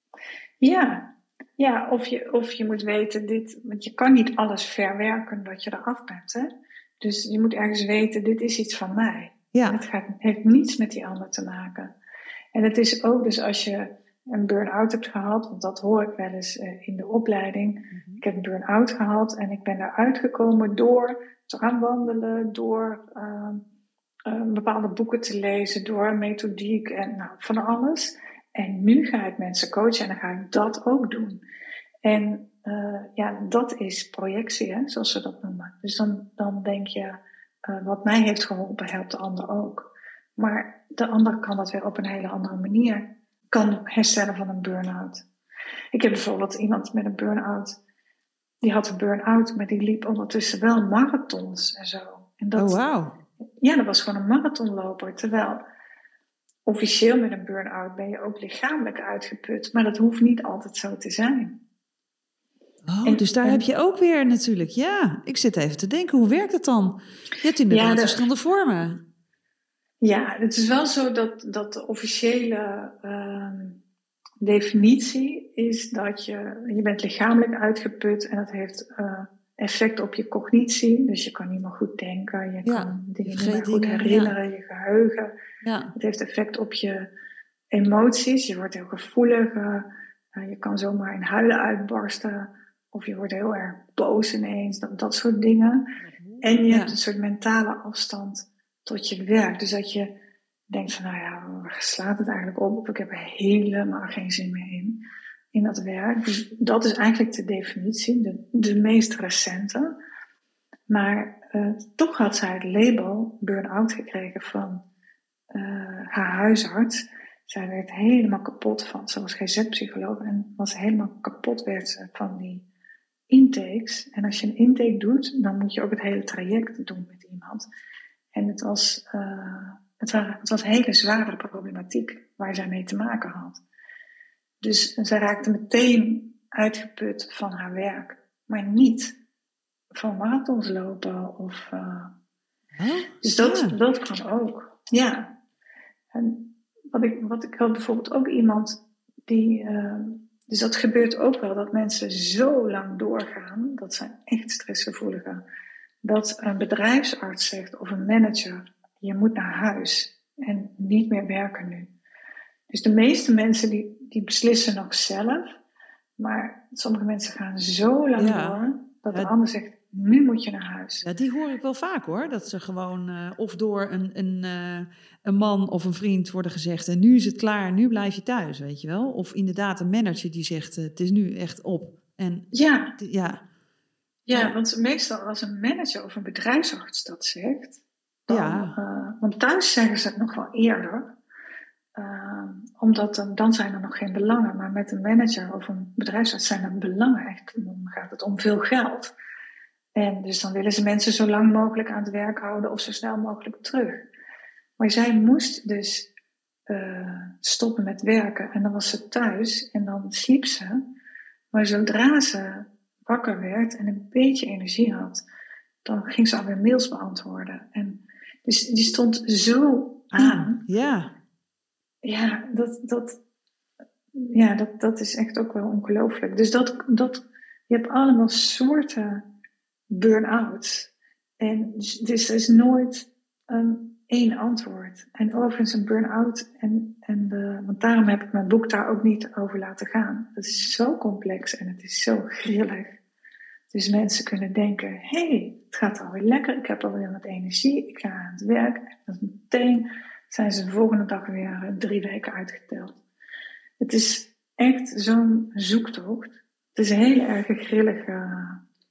Ja, ja, of je, of je moet weten dit, want je kan niet alles verwerken dat je eraf bent, hè? Dus je moet ergens weten, dit is iets van mij. Ja. Het gaat, heeft niets met die ander te maken. En het is ook dus als je een burn-out hebt gehad, want dat hoor ik wel eens uh, in de opleiding. Mm-hmm. Ik heb een burn-out gehad en ik ben daaruit gekomen door te gaan wandelen, door uh, uh, bepaalde boeken te lezen, door methodiek en nou, van alles. En nu ga ik mensen coachen en dan ga ik dat ook doen. En Uh, ja, dat is projectie, hè, zoals we dat noemen. Dus dan, dan denk je, uh, wat mij heeft geholpen, helpt de ander ook. Maar de ander kan dat weer op een hele andere manier kan herstellen van een burn-out. Ik heb bijvoorbeeld iemand met een burn-out, die had een burn-out, maar die liep ondertussen wel marathons en zo. En dat, oh, wow. Ja, dat was gewoon een marathonloper. Terwijl officieel met een burn-out ben je ook lichamelijk uitgeput, maar dat hoeft niet altijd zo te zijn. Oh, en, dus daar en, heb je ook weer natuurlijk, ja, ik zit even te denken, hoe werkt het dan? Je hebt inderdaad ja, de, verschillende vormen. Ja, het is wel zo dat, dat de officiële uh, definitie is dat je, je bent lichamelijk uitgeput en dat heeft uh, effect op je cognitie. Dus je kan niet meer goed denken, je Ja, kan dingen je niet meer goed dingen, herinneren, ja. je geheugen. Ja. Het heeft effect op je emoties, je wordt heel gevoelig, uh, uh, je kan zomaar in huilen uitbarsten of je wordt heel erg boos ineens, dat, dat soort dingen. En je Ja. hebt een soort mentale afstand tot je werk. Dus dat je denkt van, nou ja, waar slaat het eigenlijk op? Of ik heb er helemaal geen zin meer in, in dat werk. Dus dat is eigenlijk de definitie, de, de meest recente. Maar uh, toch had zij het label burn-out gekregen van uh, haar huisarts. Zij werd helemaal kapot van, ze was G Z-psycholoog en was helemaal kapot werd ze van die intakes. En als je een intake doet, dan moet je ook het hele traject doen met iemand. En het was, uh, het was, het was hele zware problematiek waar zij mee te maken had. Dus zij raakte meteen uitgeput van haar werk, maar niet van marathons lopen of. Uh, huh? Dus dat, Ja. dat kan ook. Ja. En wat ik, wat ik had bijvoorbeeld ook iemand die. Uh, dus dat gebeurt ook wel, dat mensen zo lang doorgaan, dat zijn echt stressgevoeliger, dat een bedrijfsarts zegt of een manager, je moet naar huis en niet meer werken nu. Dus de meeste mensen die, die beslissen nog zelf, maar sommige mensen gaan zo lang Ja. door, dat de Ja. ander zegt, nu moet je naar huis. Ja, die hoor ik wel vaak hoor. Dat ze gewoon uh, of door een, een, uh, een man of een vriend worden gezegd, en nu is het klaar, nu blijf je thuis, weet je wel. Of inderdaad een manager die zegt, uh, het is nu echt op. En, ja. t- ja. Ja, ja, want meestal als een manager of een bedrijfsarts dat zegt, dan, Ja. uh, want thuis zeggen ze het nog wel eerder, uh, omdat dan, dan zijn er nog geen belangen. Maar met een manager of een bedrijfsarts zijn er belangen echt. Dan gaat het om veel geld. En dus dan willen ze mensen zo lang mogelijk aan het werk houden of zo snel mogelijk terug. Maar zij moest dus uh, stoppen met werken en dan was ze thuis en dan sliep ze. Maar zodra ze wakker werd en een beetje energie had, dan ging ze alweer mails beantwoorden. En dus die stond zo aan. Ja, ja dat, dat, ja, dat, dat is echt ook wel ongelooflijk. Dus dat, dat, je hebt allemaal soorten burn-out. En dus er is nooit um, één antwoord. En overigens een burn-out, en, en de, want daarom heb ik mijn boek daar ook niet over laten gaan. Het is zo complex en het is zo grillig. Dus mensen kunnen denken, hé, hey, het gaat alweer lekker, ik heb alweer wat energie, ik ga aan het werk. En dan meteen zijn ze de volgende dag weer drie weken uitgeteld. Het is echt zo'n zoektocht. Het is een hele erg grillige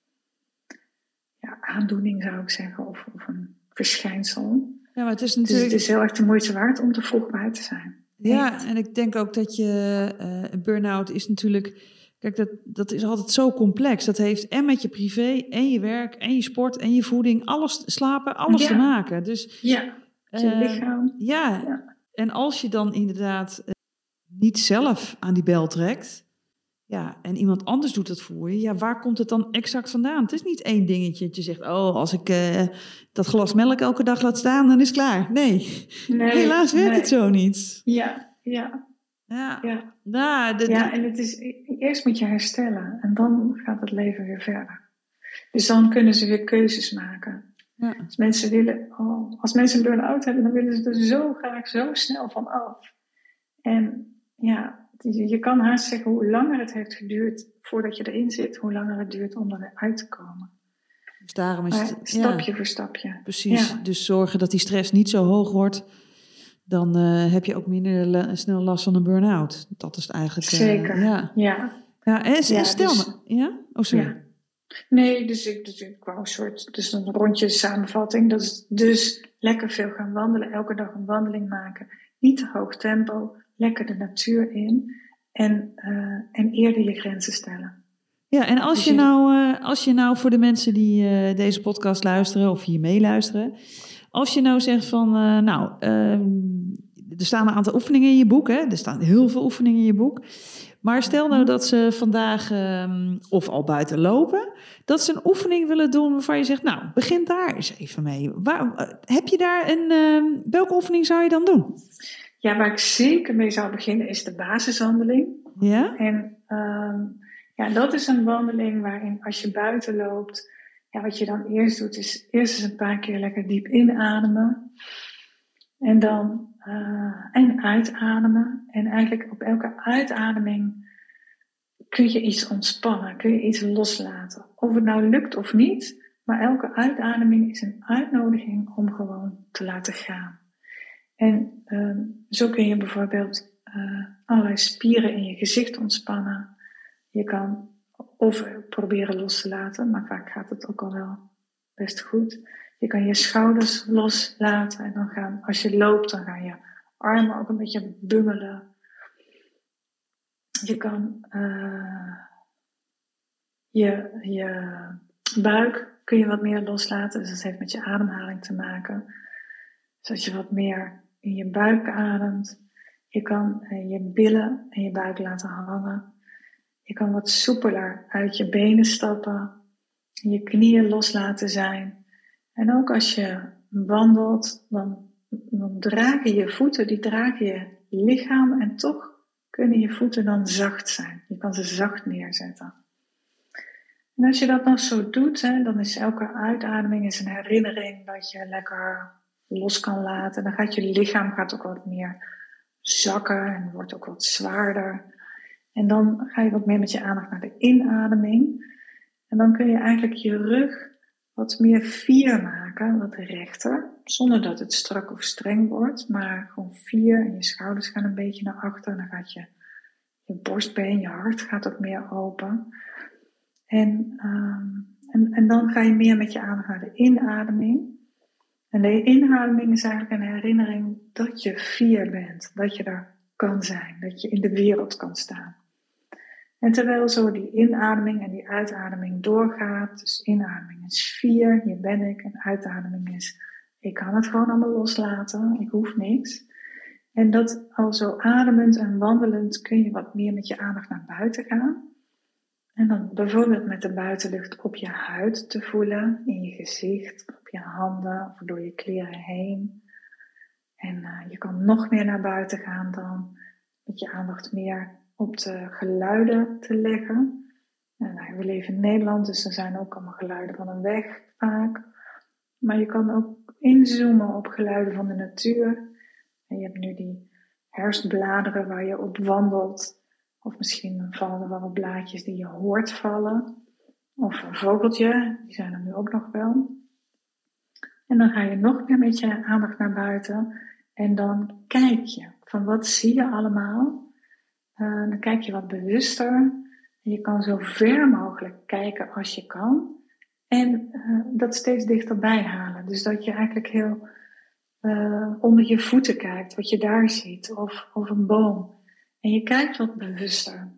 ja, aandoening, zou ik zeggen, of, of een verschijnsel. Ja, maar het is natuurlijk... Dus het is heel erg de moeite waard om er vroeg bij te zijn. Ja, echt. En ik denk ook dat je... Uh, een burn-out is natuurlijk... Kijk, dat, dat is altijd zo complex. Dat heeft en met je privé, en je werk, en je sport, en je voeding, alles, slapen, alles ja. te maken. Dus, ja, je uh, lichaam. Ja. ja, en als je dan inderdaad uh, niet zelf aan die bel trekt, ja, en iemand anders doet dat voor je, ja, waar komt het dan exact vandaan? Het is niet één dingetje dat je zegt, oh, als ik uh, dat glas melk elke dag laat staan, dan is het klaar. Nee, nee helaas werkt nee. het zo niet. Ja, ja. Ja, ja. Nou, de, ja en het is, eerst moet je herstellen en dan gaat het leven weer verder. Dus dan kunnen ze weer keuzes maken. Ja. Als mensen willen, oh, als mensen een burn-out hebben, dan willen ze er zo graag zo snel van af. En ja, je, je kan haast zeggen hoe langer het heeft geduurd voordat je erin zit, hoe langer het duurt om eruit te komen. Dus daarom is het, maar stapje ja, voor stapje. Precies, ja. Dus zorgen dat die stress niet zo hoog wordt. Dan uh, heb je ook minder la- snel last van een burn-out. Dat is het eigenlijk. Uh, Zeker, ja. ja. ja en, ja, stel dus, me, ja? Oh, sorry. Ja. Nee, dus ik, dus ik wou een soort, dus een rondje samenvatting. Dat is dus lekker veel gaan wandelen, elke dag een wandeling maken. Niet te hoog tempo, lekker de natuur in. En, uh, en eerder je grenzen stellen. Ja, en als, dus je, je, nou, uh, als je nou voor de mensen die uh, deze podcast luisteren of hier meeluisteren, als je nou zegt van, uh, nou, uh, er staan een aantal oefeningen in je boek, hè? Er staan heel veel oefeningen in je boek. Maar stel nou dat ze vandaag, um, of al buiten lopen, dat ze een oefening willen doen waarvan je zegt, nou, begin daar eens even mee. Waar, heb je daar een, uh, welke oefening zou je dan doen? Ja, waar ik zeker mee zou beginnen is de basiswandeling. Ja? En um, ja, dat is een wandeling waarin als je buiten loopt, ja, wat je dan eerst doet is eerst eens een paar keer lekker diep inademen. En dan uh, en uitademen. En eigenlijk op elke uitademing kun je iets ontspannen, kun je iets loslaten. Of het nou lukt of niet, maar elke uitademing is een uitnodiging om gewoon te laten gaan. En um, zo kun je bijvoorbeeld uh, allerlei spieren in je gezicht ontspannen. Je kan of proberen los te laten, maar vaak gaat het ook al wel best goed. Je kan je schouders loslaten en dan gaan, als je loopt, dan gaan je armen ook een beetje bungelen. Je kan uh, je, je buik kun je wat meer loslaten, dus dat heeft met je ademhaling te maken. Zodat je wat meer in je buik ademt. Je kan uh, je billen en je buik laten hangen. Je kan wat soepeler uit je benen stappen. Je knieën los laten zijn. En ook als je wandelt, dan, dan dragen je voeten, die dragen je lichaam. En toch kunnen je voeten dan zacht zijn. Je kan ze zacht neerzetten. En als je dat nog zo doet, hè, dan is elke uitademing is een herinnering dat je lekker los kan laten. Dan gaat je lichaam gaat ook wat meer zakken en wordt ook wat zwaarder. En dan ga je wat meer met je aandacht naar de inademing. En dan kun je eigenlijk je rug wat meer vier maken, wat rechter. Zonder dat het strak of streng wordt, maar gewoon vier. En je schouders gaan een beetje naar achter. En dan gaat je, je borstbeen, je hart gaat ook meer open. En, um, en, en dan ga je meer met je aandacht naar de inademing. En de inademing is eigenlijk een herinnering dat je vier bent. Dat je er kan zijn. Dat je in de wereld kan staan. En terwijl zo die inademing en die uitademing doorgaat. Dus inademing is vier, hier ben ik. En uitademing is, ik kan het gewoon allemaal loslaten. Ik hoef niks. En dat al zo ademend en wandelend kun je wat meer met je aandacht naar buiten gaan. En dan bijvoorbeeld met de buitenlucht op je huid te voelen, in je gezicht, op je handen of door je kleren heen. En uh, je kan nog meer naar buiten gaan dan met je aandacht meer op de geluiden te leggen. En, nou, we leven in Nederland, dus er zijn ook allemaal geluiden van een weg vaak. Maar je kan ook inzoomen op geluiden van de natuur. En je hebt nu die herfstbladeren waar je op wandelt. Of misschien vallen er wel wat blaadjes die je hoort vallen. Of een vogeltje, die zijn er nu ook nog wel. En dan ga je nog meer met je aandacht naar buiten. En dan kijk je van wat zie je allemaal. Uh, dan kijk je wat bewuster. En je kan zo ver mogelijk kijken als je kan. En uh, dat steeds dichterbij halen. Dus dat je eigenlijk heel uh, onder je voeten kijkt. Wat je daar ziet. Of, of een boom. En je kijkt wat bewuster.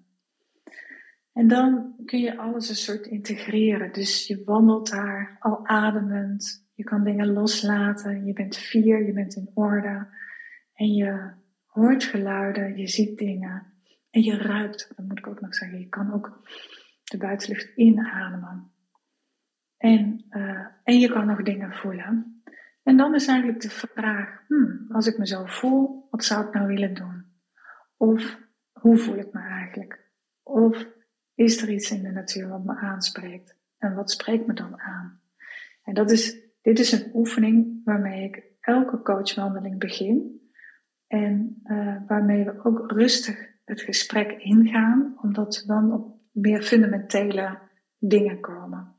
En dan kun je alles een soort integreren. Dus je wandelt daar al ademend. Je kan dingen loslaten. Je bent vier, je bent in orde. En je hoort geluiden, je ziet dingen. En je ruikt, dat moet ik ook nog zeggen. Je kan ook de buitenlucht inademen. En, uh, en je kan nog dingen voelen. En dan is eigenlijk de vraag, hmm, als ik me zo voel, wat zou ik nou willen doen? Of hoe voel ik me eigenlijk? Of is er iets in de natuur wat me aanspreekt? En wat spreekt me dan aan? En dat is, dit is een oefening waarmee ik elke coachwandeling begin. En uh, waarmee we ook rustig het gesprek ingaan. Omdat we dan op meer fundamentele dingen komen.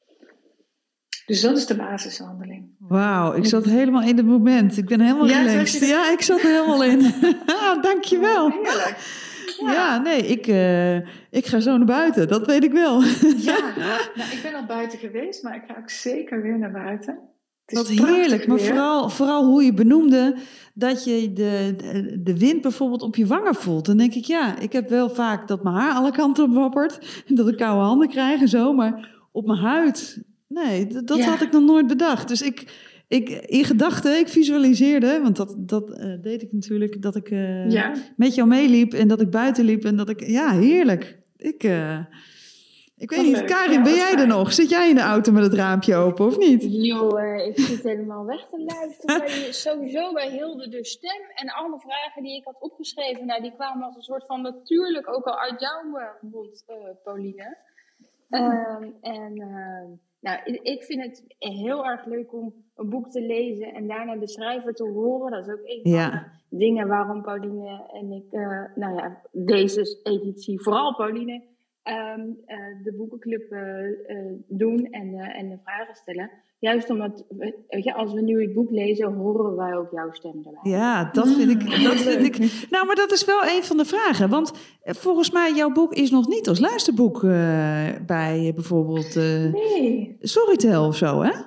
Dus dat is de basiswandeling. Wauw, ik zat helemaal in het moment. Ik ben helemaal ja, relaxed. Ja, ik zat er helemaal in. Dankjewel. Oh, heerlijk. Ja, ja nee, ik, uh, ik ga zo naar buiten. Dat weet ik wel. Ja, nou, ik ben al buiten geweest, maar ik ga ook zeker weer naar buiten. Wat heerlijk, maar vooral, vooral hoe je benoemde dat je de, de, de wind bijvoorbeeld op je wangen voelt. Dan denk ik, ja, ik heb wel vaak dat mijn haar alle kanten op wappert. En dat ik koude handen krijg en zo, maar op mijn huid... Nee, dat, dat ja. had ik nog nooit bedacht. Dus ik, ik in gedachten, ik visualiseerde, want dat, dat uh, deed ik natuurlijk, dat ik uh, ja. met jou meeliep en dat ik buiten liep en dat ik, ja, heerlijk. Ik, uh, Ik weet Wat niet, leuk. Karin, Ja, ben wat jij er fijn. nog? Zit jij in de auto met het raampje open of niet? Joh, eh, ik zit helemaal weg te luisteren. bij, sowieso bij Hilde de stem. En alle vragen die ik had opgeschreven, nou, die kwamen als een soort van natuurlijk ook al uit jouw uh, mond, uh, Pauline. Um, en uh, nou, ik, ik vind het heel erg leuk om een boek te lezen en daarna de schrijver te horen. Dat is ook een Ja. van de dingen waarom Pauline en ik, uh, nou ja, deze editie, vooral Pauline, um, uh, de boekenclub uh, uh, doen en, uh, en de vragen stellen. Juist omdat, weet je, als we nu het boek lezen, horen wij ook jouw stem erbij. Ja, dat vind ik. Mm, Dat heel vind leuk. ik nou, maar dat is wel een van de vragen. Want eh, volgens mij, jouw boek is nog niet als luisterboek uh, bij uh, bijvoorbeeld uh, Nee. Storytel of zo, hè?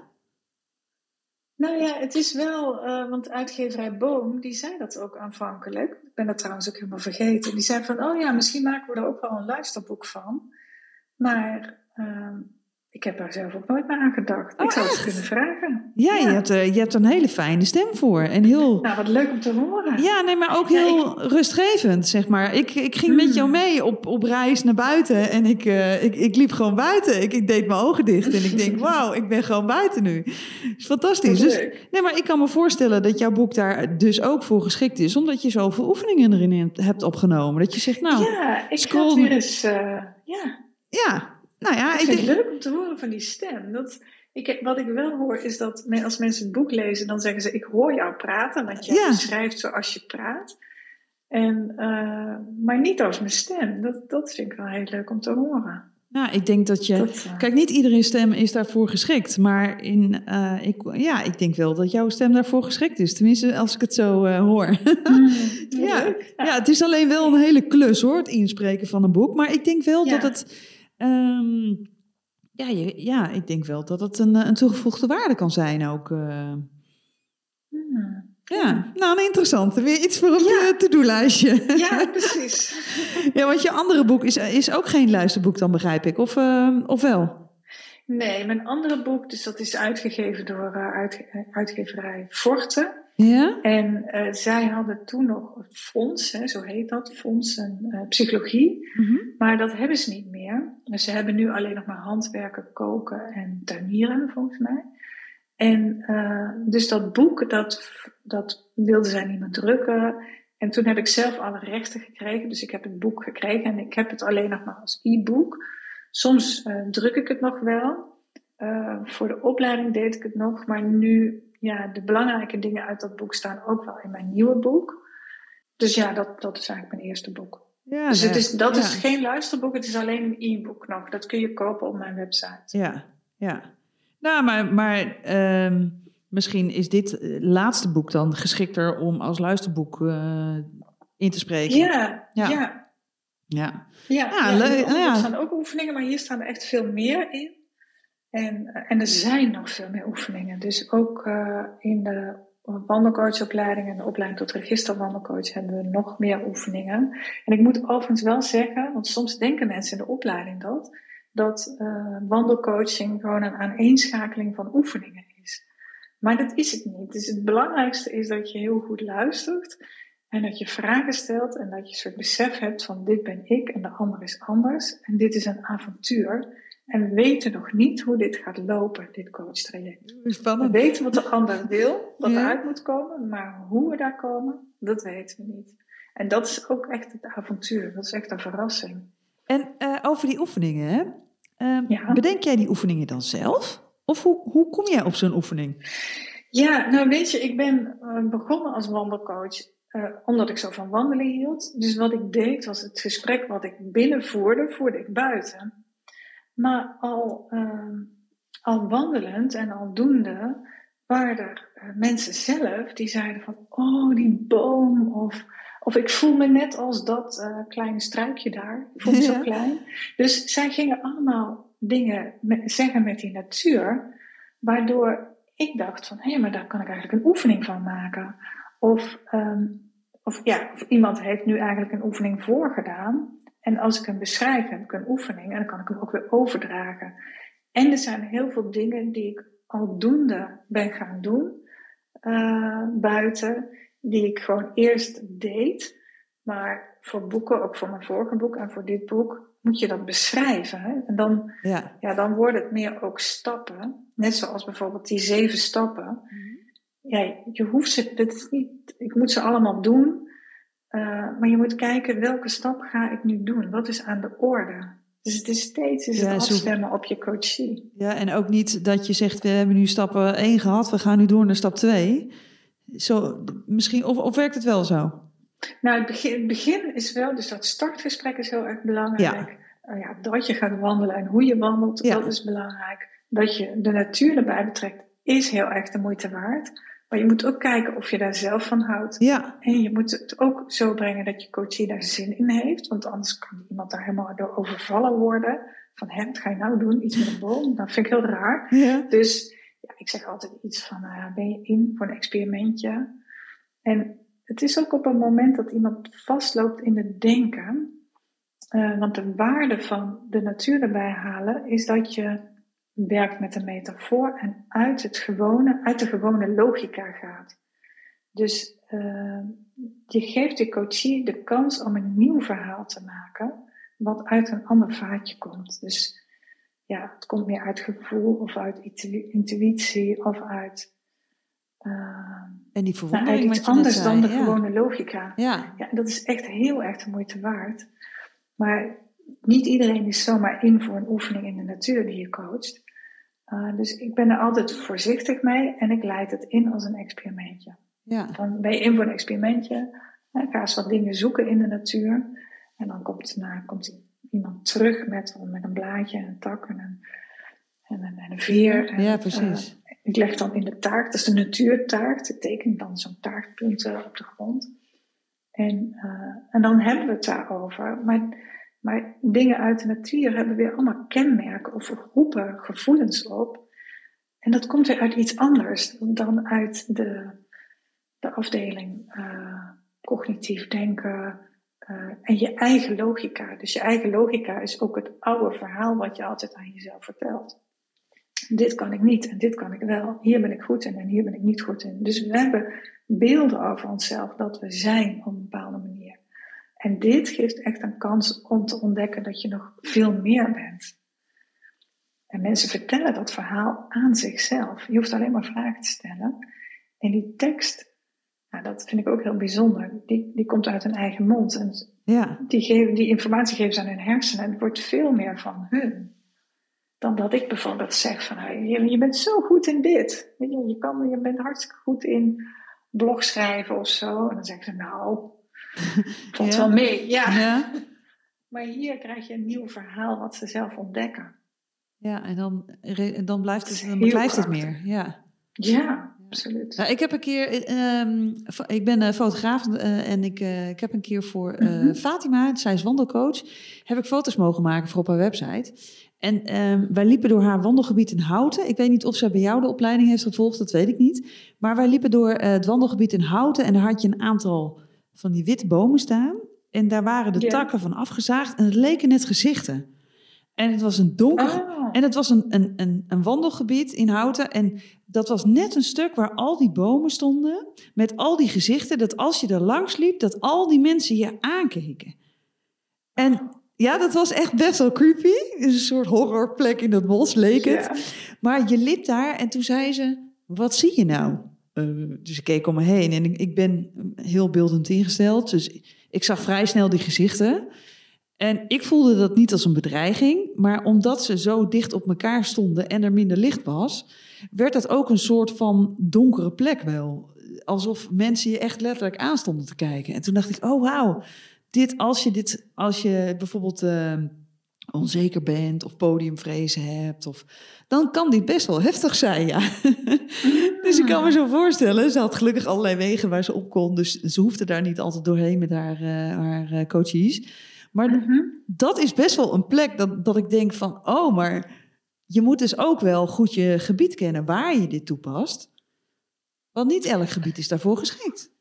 Nou ja, het is wel, uh, want uitgeverij Boom, die zei dat ook aanvankelijk. Ik ben dat trouwens ook helemaal vergeten. Die zei van, oh ja, misschien maken we er ook wel een luisterboek van. Maar uh, ik heb daar zelf ook nooit naar aan gedacht. Oh, ik zou echt? het kunnen vragen. Ja, Ja. Je, hebt, uh, je hebt er een hele fijne stem voor. En heel... Nou, wat leuk om te horen. Ja, nee, maar ook Ja, heel ik- rustgevend, zeg maar. Ik, ik ging met jou Mm. mee op, op reis naar buiten en ik, uh, ik, ik liep gewoon buiten. Ik, ik deed mijn ogen dicht en ik denk, wauw, ik ben gewoon buiten nu. Dat is fantastisch. Wat Dus, leuk. nee, maar ik kan me voorstellen dat jouw boek daar dus ook voor geschikt is, omdat je zoveel oefeningen erin hebt opgenomen. Dat je zegt, nou, Ja, ik scroll- ga het weer eens, uh, ja. ja, nou ja, Ik ik vind het denk... leuk om te horen van die stem. Dat, ik, wat ik wel hoor is dat men- als mensen het boek lezen, dan zeggen ze, ik hoor jou praten, want jij Ja. beschrijft zoals je praat. En, uh, maar niet als mijn stem. Dat, dat vind ik wel heel leuk om te horen. Nou, ik denk dat je... Dat, uh, Kijk, niet iedereen stem is daarvoor geschikt. Maar in, uh, ik, ja, ik denk wel dat jouw stem daarvoor geschikt is. Tenminste, als ik het zo uh, hoor. mm, Ja. leuk. Ja, het is alleen wel een hele klus hoor, het inspreken van een boek. Maar ik denk wel Ja. dat het... Um, ja, je, ja, ik denk wel dat het een, een toegevoegde waarde kan zijn ook. Uh. Mm. Ja, nou een interessante. Weer iets voor op Ja. je to-do-lijstje. Ja, precies. Ja, want je andere boek is, is ook geen luisterboek dan, begrijp ik. Of, uh, of wel? Nee, mijn andere boek, dus dat is uitgegeven door uh, uitge- uitgeverij Forte. Ja? En uh, zij hadden toen nog een fonds, hè, zo heet dat, fonds en uh, psychologie. Mm-hmm. Maar dat hebben ze niet meer. Dus ze hebben nu alleen nog maar handwerken, koken en tuinieren, volgens mij. En uh, dus dat boek, dat, dat wilden zij niet meer drukken. En toen heb ik zelf alle rechten gekregen. Dus ik heb het boek gekregen en ik heb het alleen nog maar als e-book. Soms uh, druk ik het nog wel. Uh, voor de opleiding deed ik het nog. Maar nu, ja, de belangrijke dingen uit dat boek staan ook wel in mijn nieuwe boek. Dus ja, dat, dat is eigenlijk mijn eerste boek. Ja, dus het nee, is, dat ja. is geen luisterboek, het is alleen een e-book nog. Dat kun je kopen op mijn website. Ja, ja. Nou, maar, maar um, misschien is dit laatste boek dan geschikter om als luisterboek uh, in te spreken. Ja, ja. Ja. Ja, ja, ja, ja, le- er ja. staan ook oefeningen, maar hier staan er echt veel meer in. En, en er zijn nog veel meer oefeningen. Dus ook uh, in de wandelcoachopleiding en de opleiding tot registerwandelcoach hebben we nog meer oefeningen. En ik moet overigens wel zeggen, want soms denken mensen in de opleiding dat, dat uh, wandelcoaching gewoon een aaneenschakeling van oefeningen is. Maar dat is het niet. Dus het belangrijkste is dat je heel goed luistert en dat je vragen stelt en dat je een soort besef hebt van dit ben ik en de ander is anders. En dit is een avontuur. En we weten nog niet hoe dit gaat lopen, dit coachtraject. Spannend. We weten wat de ander wil, wat Ja. eruit moet komen, maar hoe we daar komen, dat weten we niet. En dat is ook echt het avontuur, dat is echt een verrassing. En uh, over die oefeningen, hè? Uh, Ja. Bedenk jij die oefeningen dan zelf? Of hoe, hoe kom jij op zo'n oefening? Ja, nou weet je, ik ben uh, begonnen als wandelcoach uh, omdat ik zo van wandelen hield. Dus wat ik deed was het gesprek wat ik binnen voerde, voerde ik buiten. Maar al, uh, al wandelend en al doende waren er uh, mensen zelf die zeiden van, oh die boom, of, of ik voel me net als dat uh, kleine struikje daar, ik voel me zo Ja. klein. Dus zij gingen allemaal dingen met, zeggen met die natuur, waardoor ik dacht van, hé, maar daar kan ik eigenlijk een oefening van maken. Of, um, of ja, of iemand heeft nu eigenlijk een oefening voorgedaan. En als ik hem beschrijf, heb ik een oefening en dan kan ik hem ook weer overdragen. En er zijn heel veel dingen die ik aldoende ben gaan doen, uh, buiten, die ik gewoon eerst deed. Maar voor boeken, ook voor mijn vorige boek en voor dit boek, moet je dat beschrijven. Hè? En dan, Ja. ja, dan worden het meer ook stappen. Net zoals bijvoorbeeld die zeven stappen. Mm-hmm. Ja, je hoeft ze, dit is niet, ik moet ze allemaal doen. Uh, maar je moet kijken, welke stap ga ik nu doen? Wat is aan de orde? Dus het is steeds is ja, het afstemmen zo, op je coachie. Ja, en ook niet dat je zegt, we hebben nu stap één gehad, we gaan nu door naar stap twee. Zo, misschien, of, of werkt het wel zo? Nou, het begin, het begin is wel, dus dat startgesprek is heel erg belangrijk. Ja. Uh, ja, dat je gaat wandelen en hoe je wandelt, ja. dat is belangrijk. Dat je de natuur erbij betrekt, is heel erg de moeite waard. Maar je moet ook kijken of je daar zelf van houdt. Ja. En je moet het ook zo brengen dat je coachie daar zin in heeft. Want anders kan iemand daar helemaal door overvallen worden. Van, hé, wat ga je nou doen? Iets met een boom? Dat vind ik heel raar. Ja. Dus ja, ik zeg altijd iets van, uh, ben je in voor een experimentje? En het is ook op een moment dat iemand vastloopt in het denken. Uh, want de waarde van de natuur erbij halen is dat je werkt met een metafoor en uit het gewone, uit de gewone logica gaat. Dus uh, je geeft de coachie de kans om een nieuw verhaal te maken, wat uit een ander vaatje komt. Dus ja, het komt meer uit gevoel of uit intuïtie of uit, uh, en die verwondering nou, uit iets anders zei, dan de ja. gewone logica. Ja. Ja, dat is echt heel erg de moeite waard. Maar niet iedereen is zomaar in voor een oefening in de natuur die je coacht. Uh, dus ik ben er altijd voorzichtig mee en ik leid het in als een experimentje. Ja. Dan ben je in voor een experimentje, hè, ga eens wat dingen zoeken in de natuur. En dan komt, nou, komt iemand terug met, met een blaadje en een tak en een, en een, en een veer. En, ja, precies. Uh, ik leg dan in de taart, dat is de natuurtaart. Ik teken dan zo'n taartpunten op de grond. En, uh, en dan hebben we het daarover. Maar... Maar dingen uit de natuur hebben weer allemaal kenmerken of roepen gevoelens op. En dat komt weer uit iets anders dan uit de, de afdeling uh, cognitief denken uh, en je eigen logica. Dus je eigen logica is ook het oude verhaal wat je altijd aan jezelf vertelt. Dit kan ik niet en dit kan ik wel. Hier ben ik goed in en hier ben ik niet goed in. Dus we hebben beelden over onszelf dat we zijn op een bepaalde manier. En dit geeft echt een kans om te ontdekken dat je nog veel meer bent. En mensen vertellen dat verhaal aan zichzelf. Je hoeft alleen maar vragen te stellen. En die tekst, nou, dat vind ik ook heel bijzonder, die, die komt uit hun eigen mond. En ja. die, geven, die informatie geven ze aan hun hersenen. En het wordt veel meer van hun. Dan dat ik bijvoorbeeld zeg van, hey, je, je bent zo goed in dit. Je, je, kan, je bent hartstikke goed in blog schrijven of zo. En dan zeggen ze, nou... Valt ja. wel mee, ja. ja. Maar hier krijg je een nieuw verhaal wat ze zelf ontdekken. Ja, en dan, dan blijft het, dan blijft het meer. Ja, ja absoluut. Nou, ik heb een keer, um, ik ben uh, fotograaf uh, en ik, uh, ik heb een keer voor uh, mm-hmm. Fatima, zij is wandelcoach, heb ik foto's mogen maken voor op haar website. En um, wij liepen door haar wandelgebied in Houten. Ik weet niet of zij bij jou de opleiding heeft gevolgd, dat weet ik niet. Maar wij liepen door uh, het wandelgebied in Houten en daar had je een aantal van die witte bomen staan. En daar waren de yeah. takken van afgezaagd en het leken net gezichten. En het was een donker... Oh. En het was een, een, een, een wandelgebied in Houten. En dat was net een stuk waar al die bomen stonden. Met al die gezichten. Dat als je er langs liep, dat al die mensen je aankeken. En ja, dat was echt best wel creepy. Het is een soort horrorplek in dat bos, leek het. Yeah. Maar je liep daar en toen zei ze... Wat zie je nou? Uh, dus ik keek om me heen en ik, ik ben heel beeldend ingesteld. Dus ik zag vrij snel die gezichten. En ik voelde dat niet als een bedreiging. Maar omdat ze zo dicht op elkaar stonden en er minder licht was... werd dat ook een soort van donkere plek wel. Alsof mensen je echt letterlijk aanstonden te kijken. En toen dacht ik, oh wauw. Dit, als je, dit, als je bijvoorbeeld uh, onzeker bent of podiumvrezen hebt... Of, dan kan dit best wel heftig zijn, ja. Dus ik kan me zo voorstellen, ze had gelukkig allerlei wegen waar ze op kon. Dus ze hoefde daar niet altijd doorheen met haar, uh, haar uh, coaches. Maar mm-hmm. dat is best wel een plek dat, dat ik denk van... oh, maar je moet dus ook wel goed je gebied kennen waar je dit toepast. Want niet elk gebied is daarvoor geschikt.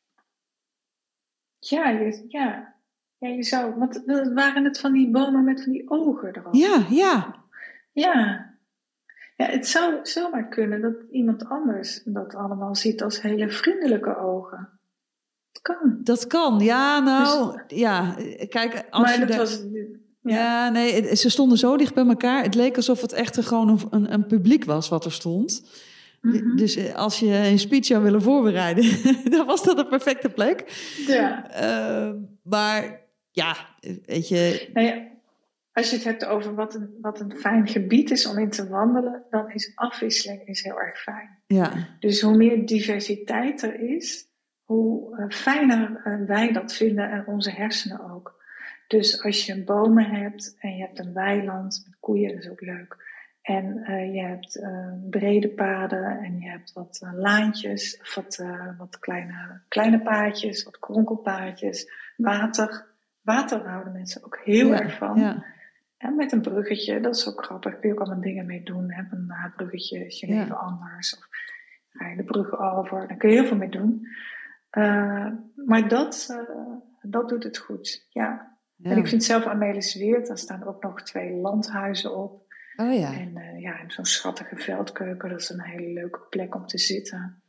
Ja, je, ja. ja je zou... Want waren het van die bomen met van die ogen erop? Ja, ja. Ja. Ja, het zou zomaar kunnen dat iemand anders dat allemaal ziet als hele vriendelijke ogen. Het kan. Dat kan, ja, nou, dus, ja. Kijk, als maar je dat daar... was, Ja. Ja, nee, het- ze stonden zo dicht bij elkaar. Het leek alsof het echt gewoon een, een, een publiek was wat er stond. Mhm. Dus eh, als je een speech zou willen voorbereiden, dan was dat een perfecte plek. Ja. Uh, maar ja, weet je... Nou ja, als je het hebt over wat een, wat een fijn gebied is om in te wandelen, dan is afwisseling is heel erg fijn. Ja. Dus hoe meer diversiteit er is, hoe uh, fijner uh, wij dat vinden en onze hersenen ook. Dus als je bomen hebt en je hebt een weiland met koeien, dat is ook leuk. En uh, je hebt uh, brede paden en je hebt wat uh, laantjes, of wat, uh, wat kleine, kleine paadjes, wat kronkelpaadjes, water. Water houden mensen ook heel ja, erg van. Ja. En met een bruggetje, dat is ook grappig, daar kun je ook allemaal dingen mee doen. Hè? Een bruggetje is je ja. leven anders. Of ga je de brug over, daar kun je heel veel mee doen. Uh, maar dat, uh, dat doet het goed, ja. Ja. En ik vind zelf Amelis Weert, daar staan ook nog twee landhuizen op. Oh ja. En uh, ja, zo'n schattige veldkeuken, dat is een hele leuke plek om te zitten.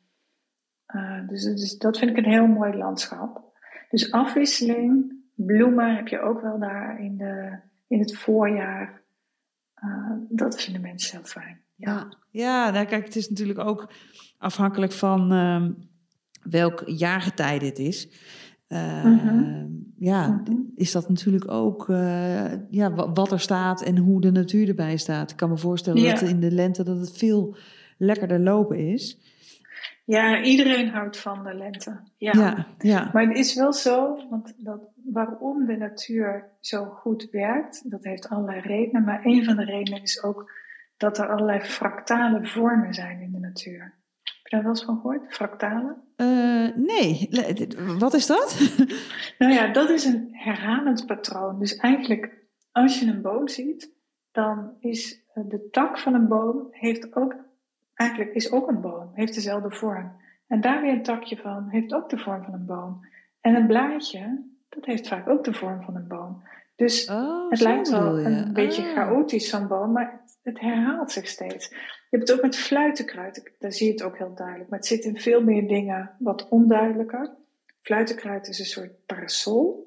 Uh, dus, dus dat vind ik een heel mooi landschap. Dus afwisseling, bloemen heb je ook wel daar in, de, in het voorjaar. Uh, dat vinden mensen heel fijn. Ja, ja, ja nou kijk, het is natuurlijk ook afhankelijk van uh, welk jaargetijde het is. Uh, mm-hmm. Ja, mm-hmm. is dat natuurlijk ook uh, ja, wat er staat en hoe de natuur erbij staat. Ik kan me voorstellen ja. dat in de lente dat het veel lekkerder lopen is. Ja, iedereen houdt van de lente. Ja. Ja, ja. Maar het is wel zo, want dat, waarom de natuur zo goed werkt, dat heeft allerlei redenen. Maar een van de redenen is ook dat er allerlei fractale vormen zijn in de natuur. Heb je daar wel eens van gehoord? Fractalen? Uh, nee, wat is dat? Nou ja, dat is een herhalend patroon. Dus eigenlijk, als je een boom ziet, dan is de tak van een boom heeft ook, eigenlijk is ook een boom, heeft dezelfde vorm. En daar weer een takje van, heeft ook de vorm van een boom. En een blaadje, dat heeft vaak ook de vorm van een boom. Dus oh, het lijkt wel een je. beetje ah. chaotisch, zo'n boom, maar het, het herhaalt zich steeds. Je hebt het ook met fluitenkruid, daar zie je het ook heel duidelijk. Maar het zit in veel meer dingen wat onduidelijker. Fluitenkruid is een soort parasol.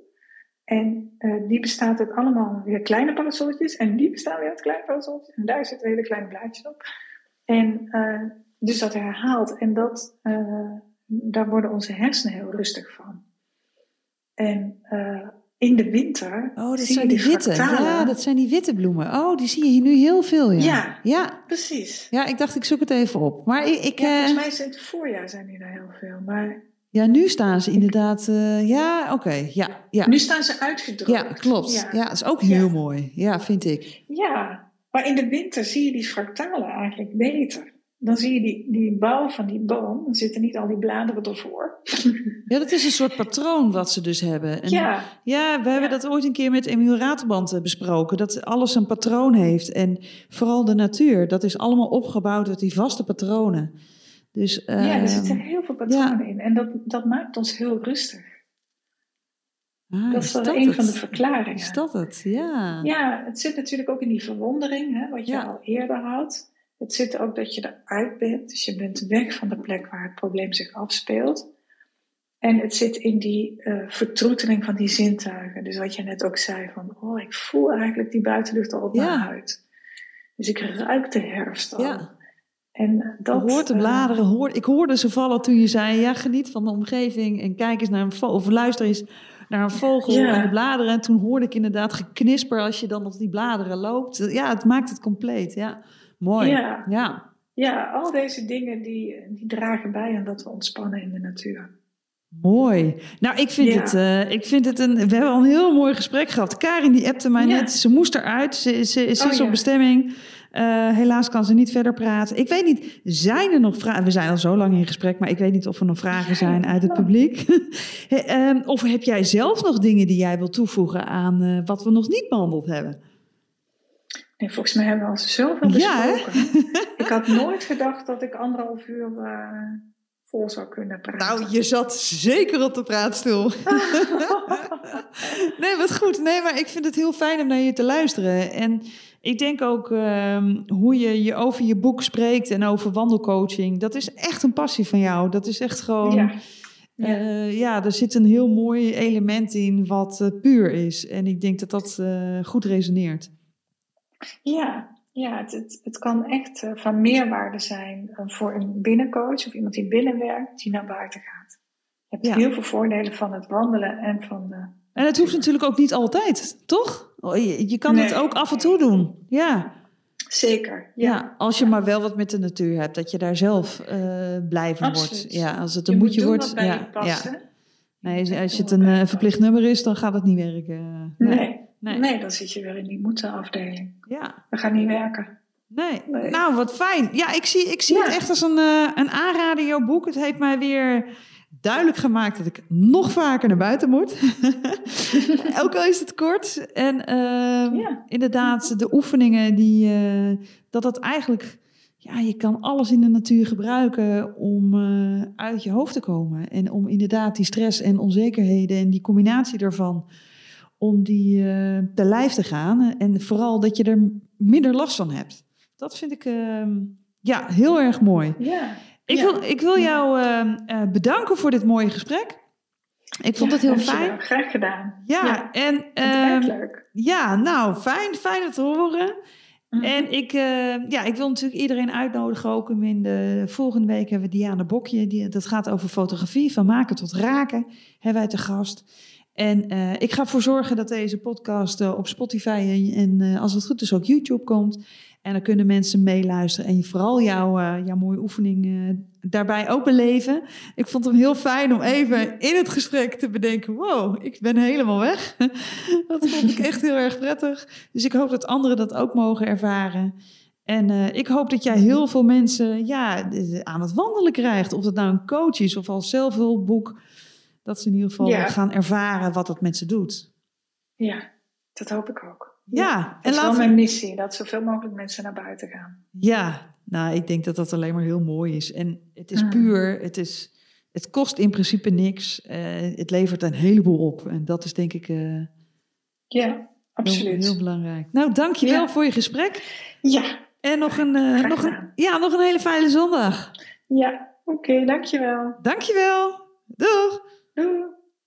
En uh, die bestaat uit allemaal weer kleine parasolletjes. En die bestaan weer uit kleine parasolletjes. En daar zitten hele kleine blaadjes op. En uh, dus dat herhaalt. En dat, uh, daar worden onze hersenen heel rustig van. En uh, in de winter oh, dat zie zijn je die die witte. fractalen. Ja, dat zijn die witte bloemen. Oh, die zie je hier nu heel veel. Ja, ja, ja. precies. Ja, ik dacht ik zoek het even op. Maar ik, ik, ja, uh... volgens mij is in het voorjaar zijn die er heel veel. Maar ja, nu staan ze inderdaad... Uh, ja, oké. Okay. Ja, ja. Nu staan ze uitgedrukt. Ja, klopt. Ja, ja dat is ook heel ja. mooi. Ja, vind ik. Ja, maar in de winter zie je die fractalen eigenlijk beter. Dan zie je die, die bouw van die boom, dan zitten niet al die bladeren ervoor. Ja, dat is een soort patroon wat ze dus hebben. En ja. Ja, we hebben ja. dat ooit een keer met Emiel Raterband besproken. Dat alles een patroon heeft. En vooral de natuur, dat is allemaal opgebouwd uit die vaste patronen. Dus, uh, ja, er zitten heel veel patronen ja. in. En dat, dat maakt ons heel rustig. Ah, dat is, is dat een het? van de verklaringen. Is dat het? Ja. Ja, het zit natuurlijk ook in die verwondering, hè, wat je ja. al eerder had. Het zit ook dat je eruit bent, dus je bent weg van de plek waar het probleem zich afspeelt. En het zit in die uh, vertroeteling van die zintuigen. Dus wat je net ook zei van, oh, ik voel eigenlijk die buitenlucht al op ja. mijn huid. Dus ik ruik de herfst al. Ja. En dat, je hoort de bladeren, hoor, ik hoorde ze vallen toen je zei, ja, geniet van de omgeving en kijk eens naar een vogel, of luister eens naar een vogel ja. en de bladeren. En toen hoorde ik inderdaad geknisper als je dan op die bladeren loopt. Ja, het maakt het compleet, ja. Mooi. Ja, ja. ja al deze dingen die, die dragen bij aan dat we ontspannen in de natuur. Mooi. Nou, ik vind, ja. het, uh, ik vind het een... We hebben al een heel mooi gesprek gehad. Karin die appte mij ja. net. Ze moest eruit. Ze, ze, ze oh, is op ja. bestemming. Uh, helaas kan ze niet verder praten. Ik weet niet, zijn er nog vragen? We zijn al zo lang in gesprek, maar ik weet niet of er nog vragen zijn uit het publiek. He, um, of heb jij zelf nog dingen die jij wilt toevoegen aan uh, wat we nog niet behandeld hebben? Nee, volgens mij hebben we al zoveel besproken. Ja, ik had nooit gedacht dat ik anderhalf uur uh, vol zou kunnen praten. Nou, je zat zeker op de praatstoel. Nee, wat goed. Nee, maar ik vind het heel fijn om naar je te luisteren. En ik denk ook um, hoe je, je over je boek spreekt en over wandelcoaching. Dat is echt een passie van jou. Dat is echt gewoon... Ja. Ja. Uh, ja, er zit een heel mooi element in wat uh, puur is. En ik denk dat dat uh, goed resoneert. Ja, ja het, het, het kan echt uh, van meerwaarde zijn uh, voor een binnencoach of iemand die binnenwerkt, die naar buiten gaat. Je hebt ja. heel veel voordelen van het wandelen en van de... En het hoeft natuurlijk ook niet altijd, toch? Je, je kan nee, het ook af en toe doen. Ja. Zeker. Ja. ja, als je ja. maar wel wat met de natuur hebt, dat je daar zelf uh, blij van Absoluut. wordt. Ja, als het een je moedje wordt. Ja, ja, past, ja. Nee, als het een uh, verplicht nummer is, dan gaat het niet werken. Nee. Nee. nee, nee, dan zit je weer in die moeten-afdeling. Ja. Dat gaat niet werken. Nee. nee. Nou, wat fijn. Ja, ik zie, ik zie ja. het echt als een, uh, een aanrader, jouw boek. Het heeft mij weer duidelijk gemaakt dat ik nog vaker naar buiten moet. Ook al is het kort. En uh, ja. inderdaad, de oefeningen, die, uh, dat dat eigenlijk... Ja, je kan alles in de natuur gebruiken om uh, uit je hoofd te komen. En om inderdaad die stress en onzekerheden en die combinatie daarvan... om die uh, te lijf te gaan. En vooral dat je er minder last van hebt. Dat vind ik uh, ja, heel erg mooi. Ja. Ik, ja. wil, ik wil jou uh, uh, bedanken voor dit mooie gesprek. Ik vond ja, het heel fijn. Wel. Graag gedaan. Ja, ja. en uh, leuk. Ja, nou, fijn, fijn het te horen. Mm-hmm. En ik, uh, ja, ik wil natuurlijk iedereen uitnodigen. Ook in de volgende week hebben we Diana Bokje. Die, dat gaat over fotografie, van maken tot raken. Hebben wij te gast. En uh, ik ga ervoor zorgen dat deze podcast uh, op Spotify en uh, als het goed is ook YouTube komt. En dan kunnen mensen meeluisteren en vooral jouw, uh, jouw mooie oefening uh, daarbij ook beleven. Ik vond hem heel fijn om even in het gesprek te bedenken... wow, ik ben helemaal weg. Dat vond ik echt heel erg prettig. Dus ik hoop dat anderen dat ook mogen ervaren. En uh, ik hoop dat jij heel veel mensen ja, aan het wandelen krijgt. Of het nou een coach is of als zelfhulpboek... dat ze in ieder geval ja. gaan ervaren wat dat met ze doet. Ja, dat hoop ik ook. Ja, ja. En dat is wel mijn missie, dat zoveel mogelijk mensen naar buiten gaan. Ja, nou, ik denk dat dat alleen maar heel mooi is. En het is mm. puur, het, is, het kost in principe niks. Uh, het levert een heleboel op. En dat is denk ik uh, ja, absoluut. Heel, heel belangrijk. Nou, dank je wel ja. voor je gesprek. Ja. En nog een, uh, nog, een, ja, nog een hele fijne zondag. Ja, oké, okay, dankjewel. Dankjewel. Doeg. Doeg.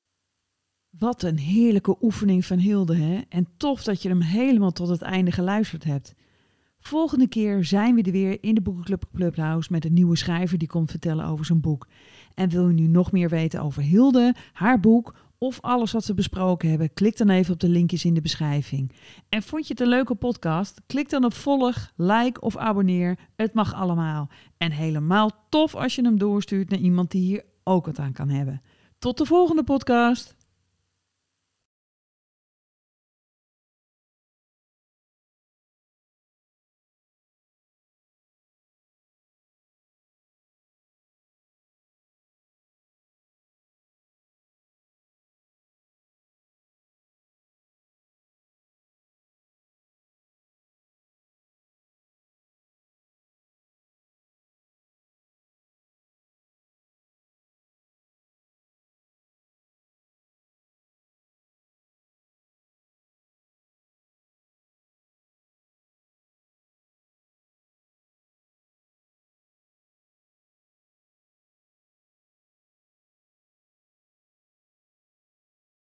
Wat een heerlijke oefening van Hilde, hè? En tof dat je hem helemaal tot het einde geluisterd hebt. Volgende keer zijn we er weer in de Boekenclub Clubhouse met een nieuwe schrijver die komt vertellen over zijn boek. En wil je nu nog meer weten over Hilde, haar boek of alles wat we besproken hebben? Klik dan even op de linkjes in de beschrijving. En vond je het een leuke podcast? Klik dan op volg, like of abonneer. Het mag allemaal. En helemaal tof als je hem doorstuurt naar iemand die hier ook wat aan kan hebben. Tot de volgende podcast.